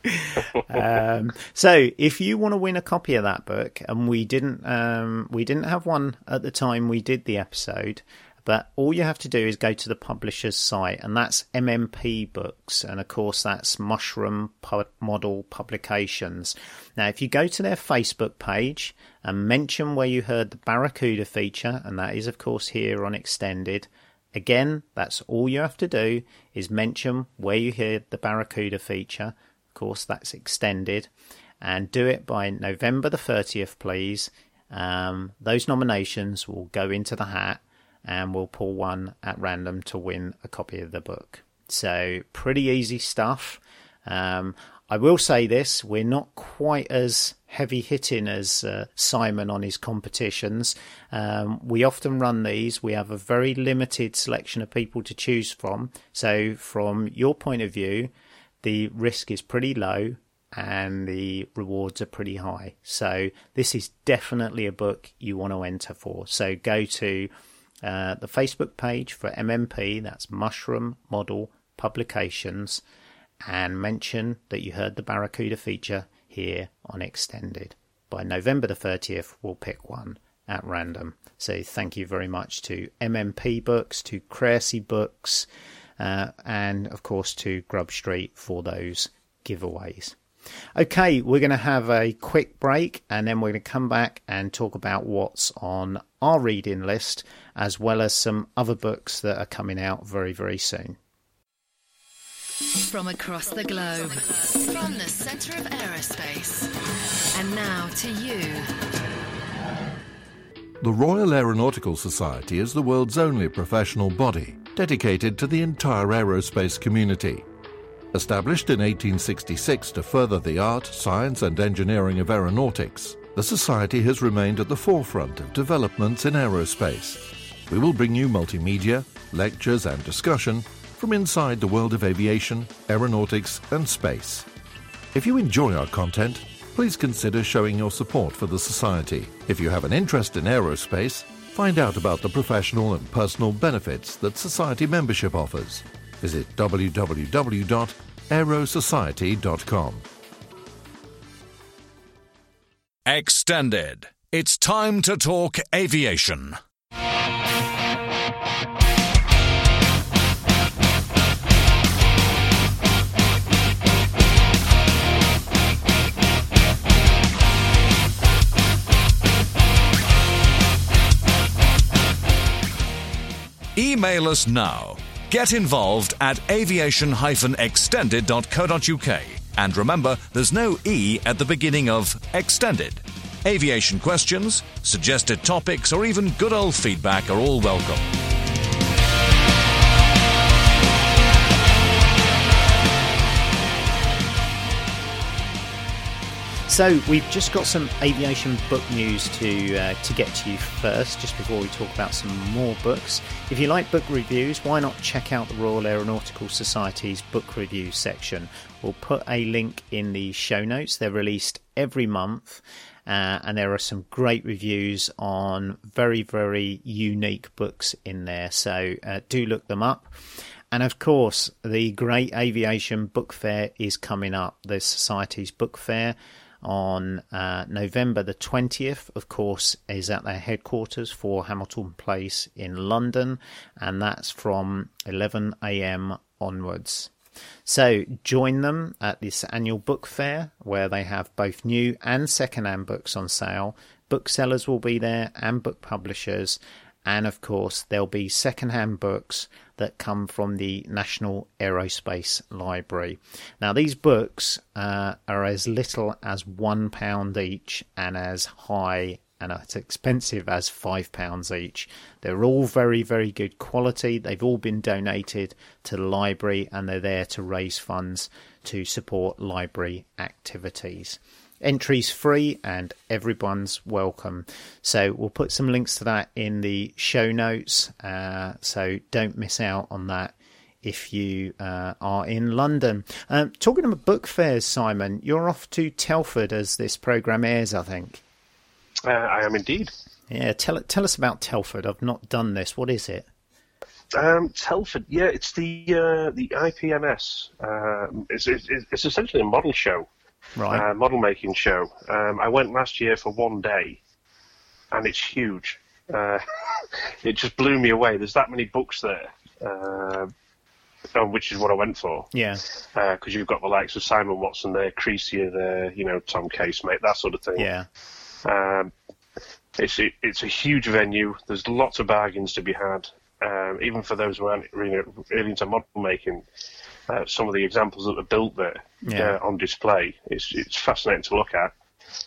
So if you want to win a copy of that book, and we didn't have one at the time we did the episode, but all you have to do is go to the publisher's site, and that's MMP Books, and of course that's Mushroom Model Publications. Now, if you go to their Facebook page and mention where you heard the Barracuda feature, and that is of course here on Extended, again, that's all you have to do is mention where you heard the Barracuda feature. Of course, that's Extended, and do it by November the 30th, please. Those nominations will go into the hat, and we'll pull one at random to win a copy of the book. So pretty easy stuff. I will say this, we're not quite as heavy hitting as Simon on his competitions. We often run these. We have a very limited selection of people to choose from. So from your point of view, the risk is pretty low and the rewards are pretty high. So this is definitely a book you want to enter for. So go to the Facebook page for MMP, that's Mushroom Model Publications, and mention that you heard the Barracuda feature here on Extended. By November the 30th, we'll pick one at random. So thank you very much to MMP Books, to Creasy Books, and of course to Grub Street for those giveaways. Okay, we're going to have a quick break, and then we're going to come back and talk about what's on our reading list, as well as some other books that are coming out very, very soon. From across the globe, from the centre of aerospace, and now to you. The Royal Aeronautical Society is the world's only professional body dedicated to the entire aerospace community. Established in 1866 to further the art, science and engineering of aeronautics, the Society has remained at the forefront of developments in aerospace. We will bring you multimedia, lectures and discussion from inside the world of aviation, aeronautics and space. If you enjoy our content, please consider showing your support for the Society. If you have an interest in aerospace, find out about the professional and personal benefits that Society membership offers. Visit www.aerosociety.com. Extended. It's time to talk aviation. Email us now. Get involved at aviation-extended.co.uk. And remember, there's no E at the beginning of Extended. Aviation questions, suggested topics, or even good old feedback are all welcome. So we've just got some aviation book news to get to you first, just before we talk about some more books. If you like book reviews, why not check out the Royal Aeronautical Society's book review section? We'll put a link in the show notes. They're released every month, and there are some great reviews on very, very unique books in there. So do look them up. And of course, the Great Aviation Book Fair is coming up. The Society's book fair on November the 20th, of course, is at their headquarters for Hamilton Place in London, and that's from 11 a.m. onwards. So join them at this annual book fair, where they have both new and second-hand books on sale. Booksellers will be there and book publishers, and of course there'll be second-hand books that come from the National Aerospace Library. Now, these books are as little as £1 each and as high and as expensive as £5 each. They're all very, very good quality. They've all been donated to the library, and they're there to raise funds to support library activities. Entry's free and everyone's welcome. So we'll put some links to that in the show notes. So don't miss out on that if you are in London. Talking about book fairs, Simon, you're off to Telford as this programme airs, I think. I am indeed. Yeah, tell us about Telford. I've not done this. What is it? Telford, yeah, it's the IPMS. It's essentially a model show. Right. Model making show. I went last year for one day, and it's huge. It just blew me away. There's that many books there, which is what I went for. Yeah. Because you've got the likes of Simon Watson there, Creasy there, Tom Casemate, that sort of thing. Yeah. It's a huge venue. There's lots of bargains to be had, even for those who aren't really into model making. Some of the examples that are built there on display, it's fascinating to look at.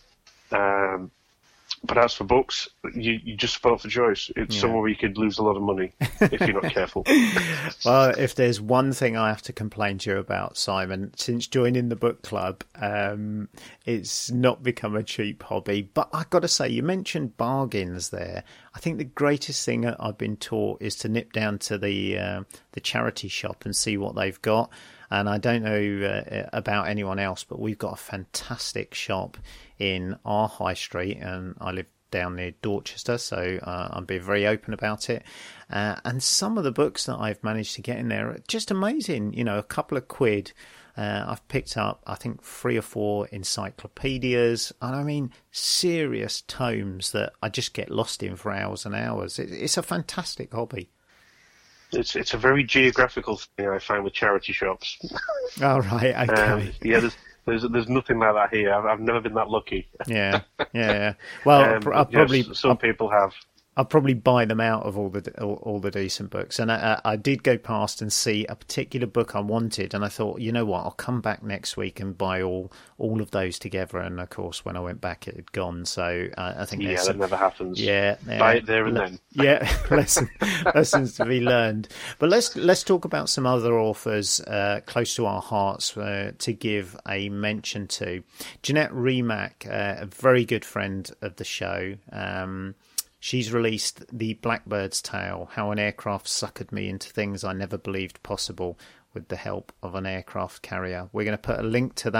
But as for books, you just spoil for choice. It's somewhere where you could lose a lot of money if you're not careful. Well, if there's one thing I have to complain to you about, Simon, since joining the book club, it's not become a cheap hobby. But I've got to say, you mentioned bargains there. I think the greatest thing I've been taught is to nip down to the charity shop and see what they've got. And I don't know about anyone else, but we've got a fantastic shop in our high street, and I live down near Dorchester, so I'm being very open about it. And some of the books that I've managed to get in there are just amazing. A couple of quid. I've picked up, I think, 3 or 4 encyclopedias, and I mean serious tomes that I just get lost in for hours and hours. It's a fantastic hobby. It's a very geographical thing I find with charity shops. Oh, right, okay. There's nothing like that here. I've never been that lucky. Yeah. Well, some people have. I'll probably buy them out of all the decent books. And I did go past and see a particular book I wanted, and I thought, you know what, I'll come back next week and buy all of those together. And of course, when I went back, it had gone. So I think that never happens. Yeah, buy it there and then. Yeah, lessons to be learned. But let's talk about some other authors close to our hearts to give a mention to. Jeanette Remack, a very good friend of the show. She's released The Blackbird's Tale, How an Aircraft Suckered Me into Things I Never Believed Possible with the help of an aircraft carrier. We're going to put a link to that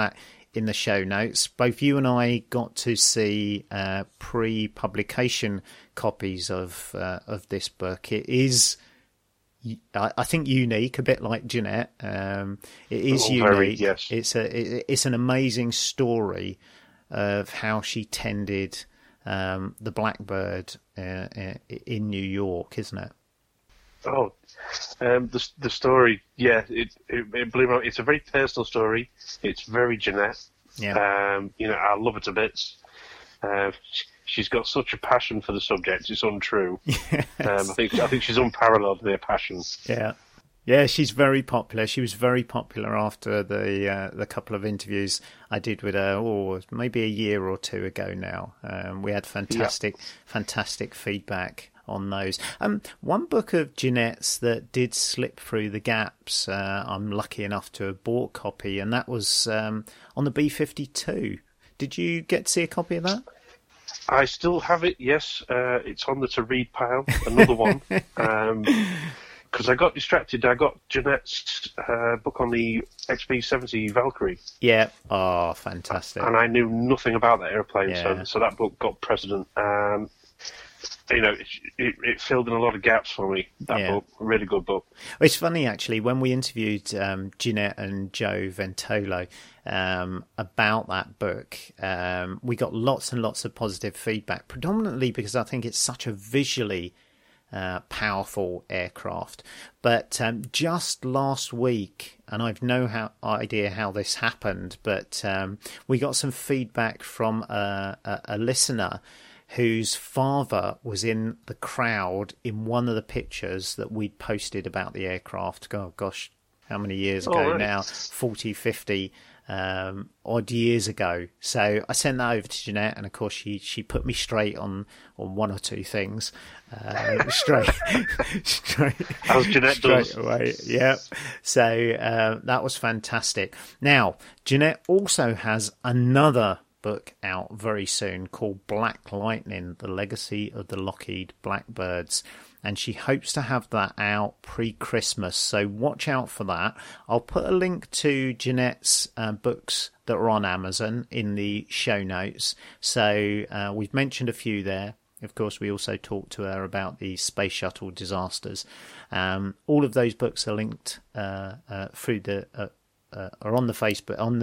in the show notes. Both you and I got to see pre-publication copies of this book. It is, I think, unique, a bit like Jeanette. It is unique. Very, yes. It's an amazing story of how she tended the blackbird in New York, isn't it? Oh, the story, yeah, it blew me out. It's a very personal story. It's very Jeanette. Yeah. I love her to bits. She's got such a passion for the subject. It's untrue. Yes. I think she's unparalleled in her passion. Yeah. Yeah, she's very popular. She was very popular after the couple of interviews I did with her, maybe a year or two ago now. We had fantastic feedback on those. One book of Jeanette's that did slip through the gaps, I'm lucky enough to have bought a copy, and that was on the B-52. Did you get to see a copy of that? I still have it, yes. It's on the to-read pile, another one. Because I got distracted. I got Jeanette's book on the XB-70 Valkyrie. Yeah. Oh, fantastic. And I knew nothing about that airplane, so that book got precedent. It filled in a lot of gaps for me, that book. A really good book. It's funny, actually, when we interviewed Jeanette and Joe Ventolo about that book, we got lots and lots of positive feedback, predominantly because I think it's such a visually powerful aircraft. But just last week, and I've no idea how this happened, but we got some feedback from a listener whose father was in the crowd in one of the pictures that we'd posted about the aircraft. Oh, gosh, how many years ago now? 40, 50 odd years ago. So I sent that over to Jeanette, and of course she put me straight on one or two things. Straight as Jeanette does. Away. Yeah. So that was fantastic. Now, Jeanette also has another book out very soon called Black Lightning, The Legacy of the Lockheed Blackbirds, and she hopes to have that out pre-Christmas, so watch out for that. I'll put a link to Jeanette's books that are on Amazon in the show notes, so we've mentioned a few there. Of course, we also talked to her about the space shuttle disasters. All of those books are linked through the are on the Facebook, on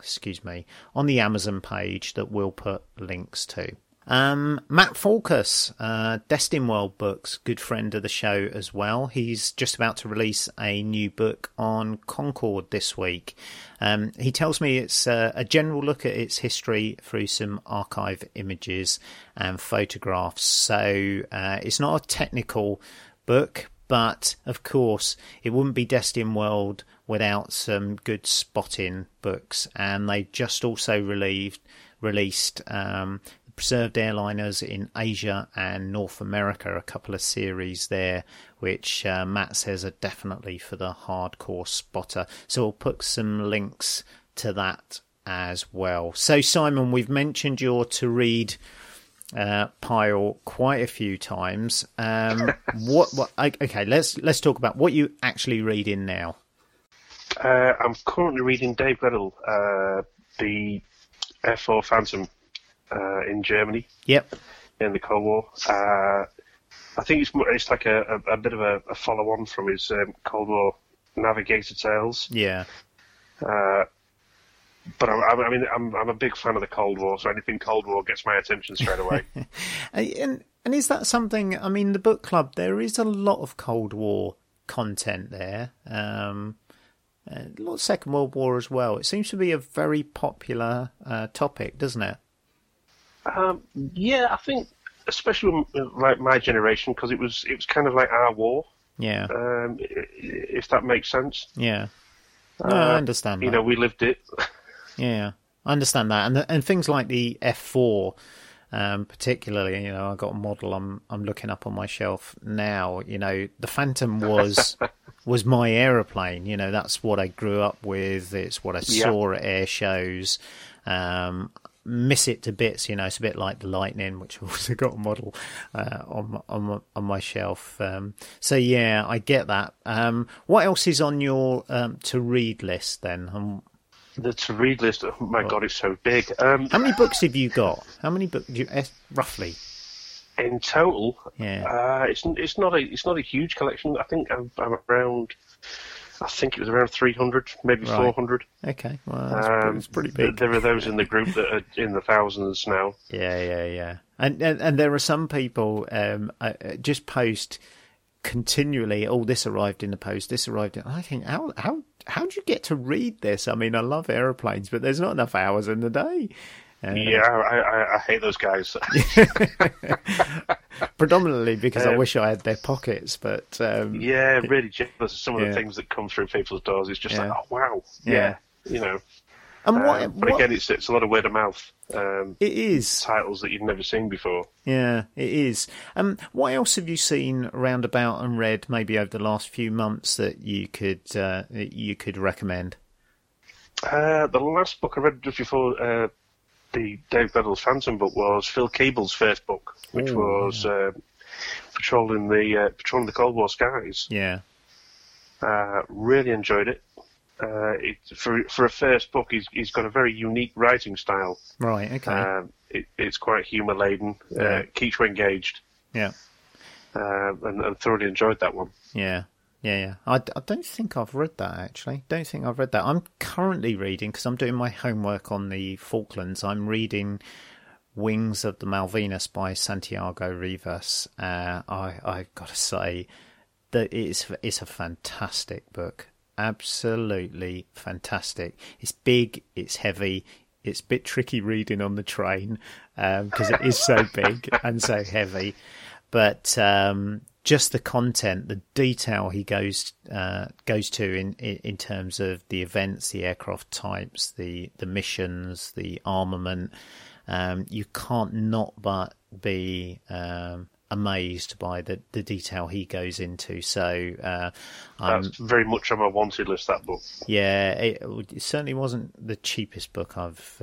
the Amazon page that we'll put links to. Matt Falkus, Destin World Books, good friend of the show as well. He's just about to release a new book on Concorde this week. He tells me it's a general look at its history through some archive images and photographs. So it's not a technical book, but of course it wouldn't be Destin World without some good spotting books. And they just also released Preserved Airliners in Asia and North America, a couple of series there, which Matt says are definitely for the hardcore spotter. So we'll put some links to that as well. So Simon, we've mentioned your to read pile quite a few times. Okay, let's talk about what you actually reading now. I'm currently reading Dave Greddle, the F4 Phantom in Germany. Yep. In the Cold War. I think it's like a bit of a follow-on from his Cold War Navigator Tales. Yeah. But I'm a big fan of the Cold War, so anything Cold War gets my attention straight away. And is that something? I mean, the book club, there is a lot of Cold War content there. A lot of Second World War as well. It seems to be a very popular topic, doesn't it? Yeah, I think especially like my generation, because it was kind of like our war. Yeah. If that makes sense. Yeah. No, I understand that. We lived it. Yeah, I understand that, and things like the F4, particularly. I got a model I'm looking up on my shelf now. The Phantom was my aeroplane. That's what I grew up with. It's what I saw at air shows. Miss it to bits. It's a bit like the Lightning, which I've also got a model on my shelf. So yeah, I get that. What else is on your to read list then? The to-read list, oh my God, it's so big. How many books have you got? How many books, roughly? In total, yeah, it's not a huge collection. I think I'm around. I think it was around 300, maybe 400. Okay, well, that's pretty big. There are those in the group that are in the thousands now. Yeah. And there are some people just post continually, oh, this arrived in the post, this arrived in... I think, how do you get to read this? I mean, I love aeroplanes, but there's not enough hours in the day. I hate those guys. Predominantly because I wish I had their pockets, but... really jealous of some of the things that come through people's doors. It's just like, oh, wow. Yeah. You know. And but again, it's a lot of word of mouth. It is. Titles that you've never seen before. Yeah, it is. What else have you seen roundabout and read maybe over the last few months that you could recommend? The last book I read just before the Dave Beddle's Phantom book was Phil Keeble's first book, which was patrolling the Cold War skies. Yeah. Really enjoyed it. For a first book, he's got a very unique writing style. Right. Okay. It's quite humour laden. Keeps you engaged. Yeah. And thoroughly enjoyed that one. Yeah. I don't think I've read that, actually. Don't think I've read that. I'm currently reading, because I'm doing my homework on the Falklands, I'm reading Wings of the Malvinas by Santiago Rivas. I've got to say that it's a fantastic book. Absolutely fantastic. It's big, it's heavy, it's a bit tricky reading on the train because it is so big and so heavy. But just the content, the detail he goes to in terms of the events, the aircraft types, the missions, the armament, you can't not but be amazed by the detail he goes into. So that's very much on my wanted list, that book. Yeah, it certainly wasn't the cheapest book I've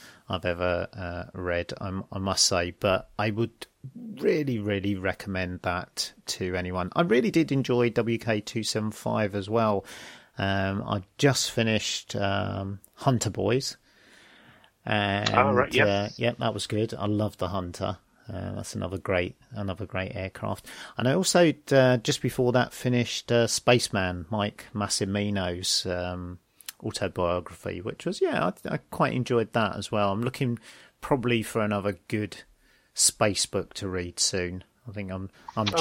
ever read, I must say, but I would really, really recommend that to anyone. I really did enjoy WK275 as well. I just finished Hunter Boys. And, that was good. I love the Hunter. That's another great aircraft. And I also just before that finished Spaceman, Mike Massimino's autobiography, which was I quite enjoyed that as well. I'm looking probably for another good space book to read soon. I think I'm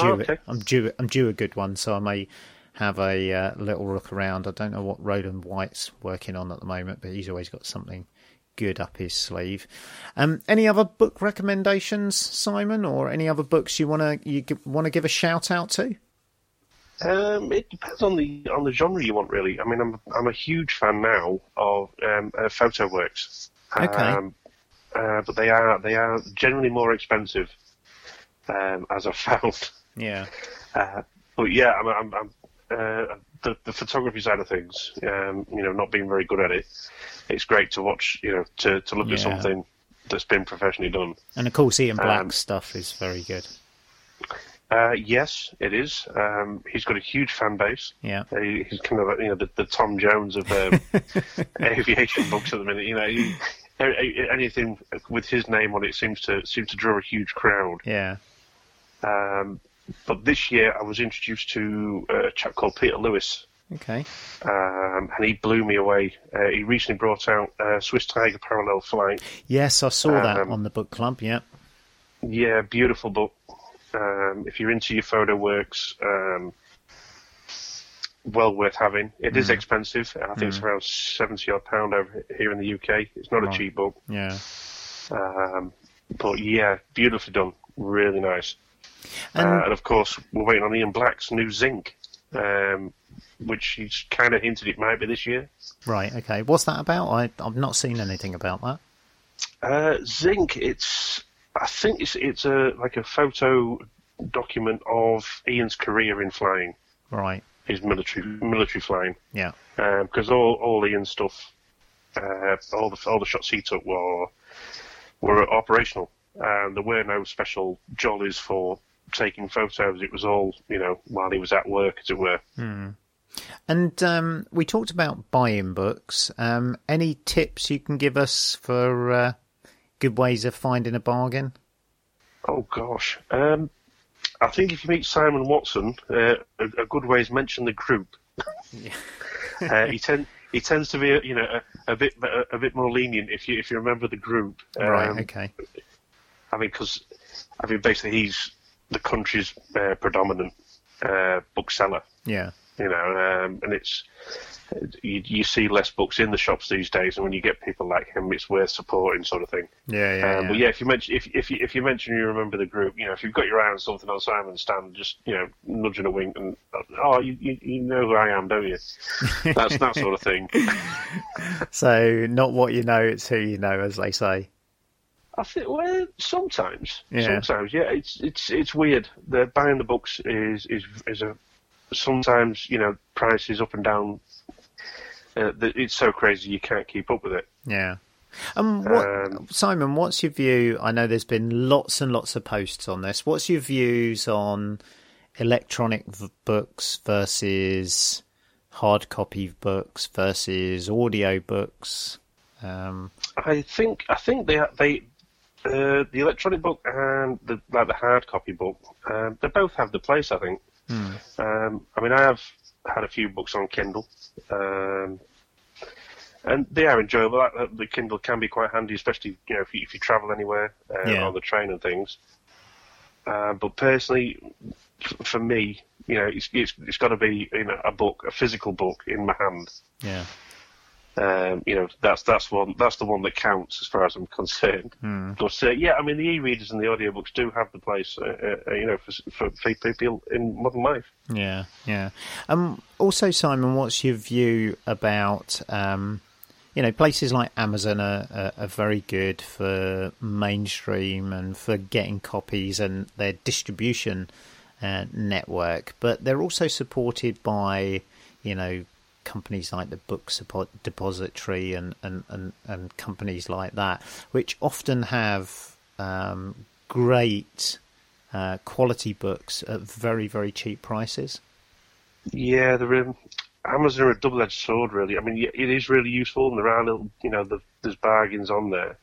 due a good one, so I may have a little look around. I don't know what Roland White's working on at the moment, but he's always got something good up his sleeve. Any other book recommendations, Simon, or any other books you want to give a shout out to? It depends on the genre you want, really. I mean, I'm a huge fan now of PhotoWorks. Okay. But they are generally more expensive, as I've found. Yeah. But yeah, I'm the photography side of things. Not being very good at it, it's great to watch. To look at something that's been professionally done. And of course, Ian Black's stuff is very good. Yes, it is. He's got a huge fan base. Yeah. He's kind of like, the Tom Jones of aviation books at the minute. Anything with his name on it seems to draw a huge crowd. Yeah. But this year I was introduced to a chap called Peter Lewis. Okay. And he blew me away. He recently brought out Swiss Tiger Parallel Flight. Yes, I saw that on the book club. Yeah. Yeah, beautiful book. If you're into your photo works, well worth having. It is expensive. I think it's around £70 over here in the UK. It's not a cheap book. Yeah. But yeah, beautifully done. Really nice. And of course, we're waiting on Ian Black's new Zinc, which he's kind of hinted it might be this year. Right. Okay. What's that about? I've not seen anything about that. Zinc. I think it's a photo document of Ian's career in flying. Right. His military flying. Yeah. Because all Ian's stuff, all the shots he took were operational. There were no special jollies for taking photos. It was all while he was at work, as it were. And we talked about buying books. Any tips you can give us for good ways of finding a bargain? Oh, gosh. I think if you meet Simon Watson, a good way is mention the group. Yeah. He tends to be, a bit more lenient if you remember the group. Right. Okay. Basically he's the country's predominant bookseller. Yeah. And it's you see less books in the shops these days, and when you get people like him, it's worth supporting, sort of thing. Yeah. But if you mention you remember the group, if you've got your eye on something on Simon's stand, just nudging a wink and you know who I am, don't you? That's that sort of thing. So not what you know, it's who you know, as they say. I think sometimes, yeah. It's weird. The buying the books is sometimes prices up and down. It's so crazy you can't keep up with it. Yeah. Simon, what's your view? I know there's been lots and lots of posts on this. What's your views on electronic books versus hard copy books versus audio books? I think the electronic book and the hard copy book, they both have the place, I think. I have had a few books on Kindle, and they are enjoyable. The Kindle can be quite handy, especially if you travel anywhere on the train and things. But personally, for me, it's got to be a book, a physical book in my hand. Yeah. That's the one that counts as far as I'm concerned. But the e-readers and the audiobooks do have the place, for people in modern life. Yeah. Also, Simon, what's your view about places like Amazon are very good for mainstream and for getting copies and their distribution network, but they're also supported by companies like the Books Depository and companies like that, which often have great quality books at very, very cheap prices. Yeah, Amazon are a double-edged sword, really. It is really useful, and there are little, there's bargains on there.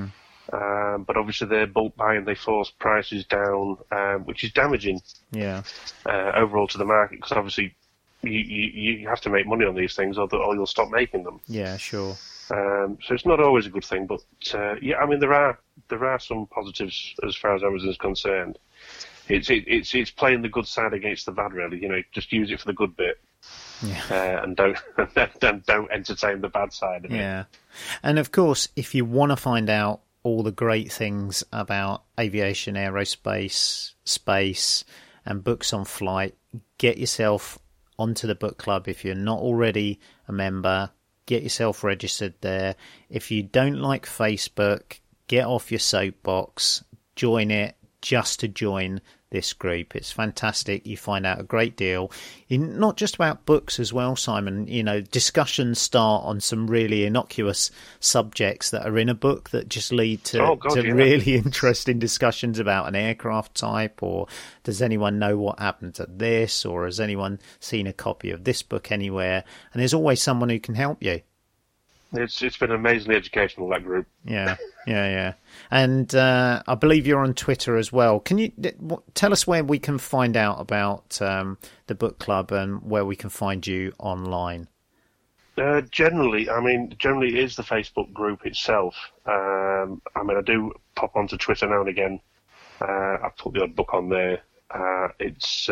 But obviously they're bulk buying, they force prices down, which is damaging. Yeah. Overall to the market, because obviously you have to make money on these things, or you'll stop making them. Yeah, sure. So it's not always a good thing, but there are some positives as far as Amazon's concerned. It's playing the good side against the bad, really. Just use it for the good bit. Yeah. And don't entertain the bad side of it. Yeah. And of course, if you want to find out all the great things about aviation, aerospace, space, and books on flight, get yourself onto the book club. If you're not already a member, get yourself registered there. If you don't like Facebook, get off your soapbox, join it just to join this group. It's fantastic. You find out a great deal, not just about books as well, Simon. Discussions start on some really innocuous subjects that are in a book that just lead to really interesting discussions about an aircraft type, or does anyone know what happened to this, or has anyone seen a copy of this book anywhere? And there's always someone who can help you. It's been amazingly educational, that group. Yeah. And I believe you're on Twitter as well. Can you tell us where we can find out about the book club and where we can find you online? Generally it is the Facebook group itself. I do pop onto Twitter now and again. I put the odd book on there. It's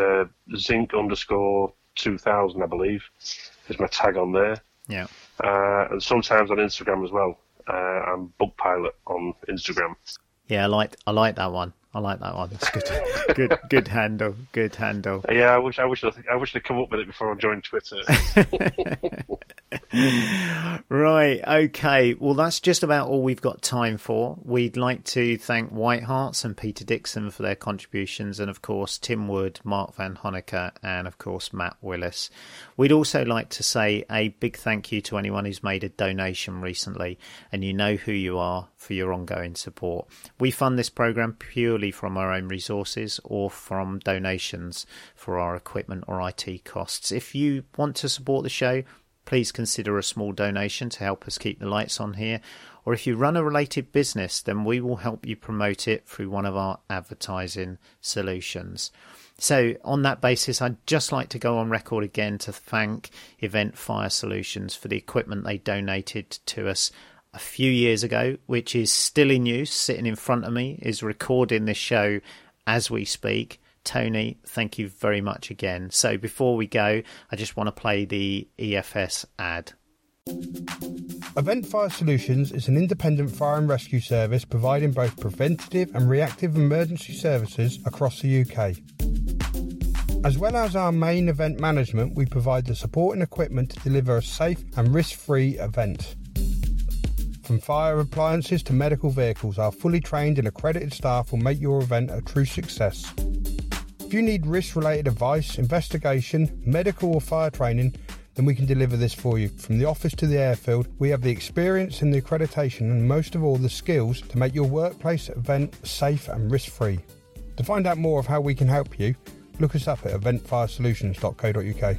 Zinc_2000, I believe, is my tag on there. Yeah. And sometimes on Instagram as well. I'm Book Pilot on Instagram. Yeah, I like that one. It's good. good handle. Good handle. Yeah, I wish I'd come up with it before I joined Twitter. Right, okay. Well, that's just about all we've got time for. We'd like to thank White Harts and Peter Dixon for their contributions, and of course Tim Wood, Mark Van Honecker, and of course Matt Willis. We'd also like to say a big thank you to anyone who's made a donation recently, and you know who you are for your ongoing support. We fund this programme purely from our own resources or from donations for our equipment or IT costs. If you want to support the show, please consider a small donation to help us keep the lights on here. Or if you run a related business, then we will help you promote it through one of our advertising solutions. So on that basis, I'd just like to go on record again to thank Event Fire Solutions for the equipment they donated to us a few years ago, which is still in use, sitting in front of me, is recording this show as we speak. Tony, thank you very much again. So before we go, I just want to play the EFS ad. Event Fire Solutions is an independent fire and rescue service providing both preventative and reactive emergency services across the UK. As well as our main event management, we provide the support and equipment to deliver a safe and risk-free event. From fire appliances to medical vehicles, our fully trained and accredited staff will make your event a true success. If you need risk-related advice, investigation, medical or fire training, then we can deliver this for you. From the office to the airfield, we have the experience and the accreditation and most of all the skills to make your workplace event safe and risk-free. To find out more of how we can help you, look us up at eventfiresolutions.co.uk.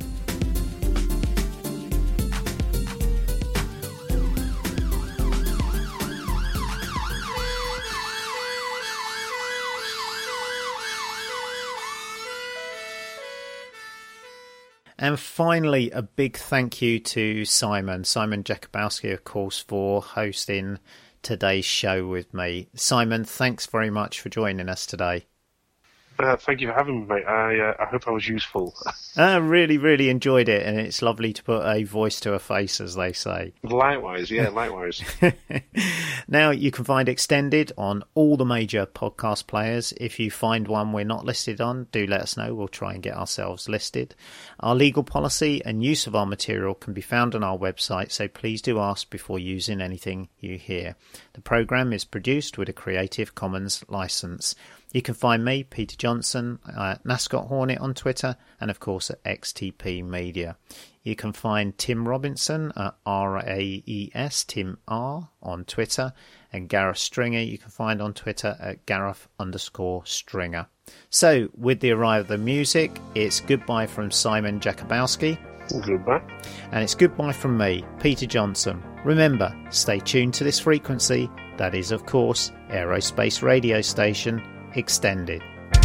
And finally, a big thank you to Simon Jakubowski, of course, for hosting today's show with me. Simon, thanks very much for joining us today. Thank you for having me, mate. I hope I was useful. I really, really enjoyed it, and it's lovely to put a voice to a face, as they say. Likewise, yeah, likewise. Now, you can find Extended on all the major podcast players. If you find one we're not listed on, do let us know. We'll try and get ourselves listed. Our legal policy and use of our material can be found on our website, so please do ask before using anything you hear. The programme is produced with a Creative Commons licence. You can find me, Peter Johnson, at Nascot Hornet on Twitter, and of course at XTP Media. You can find Tim Robinson at RAES, Tim R, on Twitter, and Gareth Stringer you can find on Twitter at Gareth_Stringer. So, with the arrival of the music, it's goodbye from Simon Jakubowski. Goodbye. And it's goodbye from me, Peter Johnson. Remember, stay tuned to this frequency, that is, of course, Aerospace Radio Station Extended.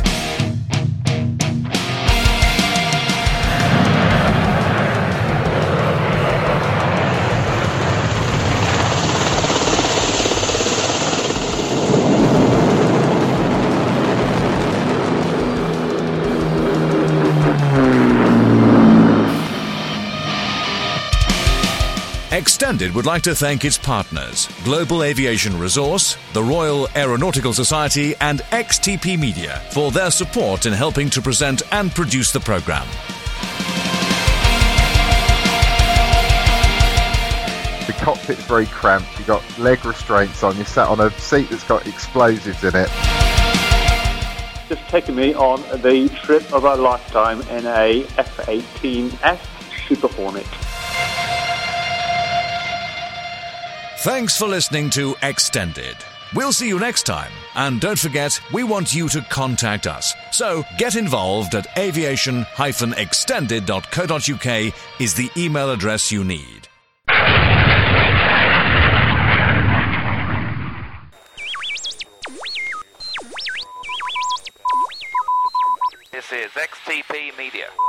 Extended would like to thank its partners, Global Aviation Resource, the Royal Aeronautical Society and XTP Media for their support in helping to present and produce the programme. The cockpit's very cramped, you've got leg restraints on, you're sat on a seat that's got explosives in it. Just taken me on the trip of a lifetime in a F-18F Super Hornet. Thanks for listening to Extended. We'll see you next time. And don't forget, we want you to contact us. So get involved at aviation-extended.co.uk is the email address you need. This is XTP Media.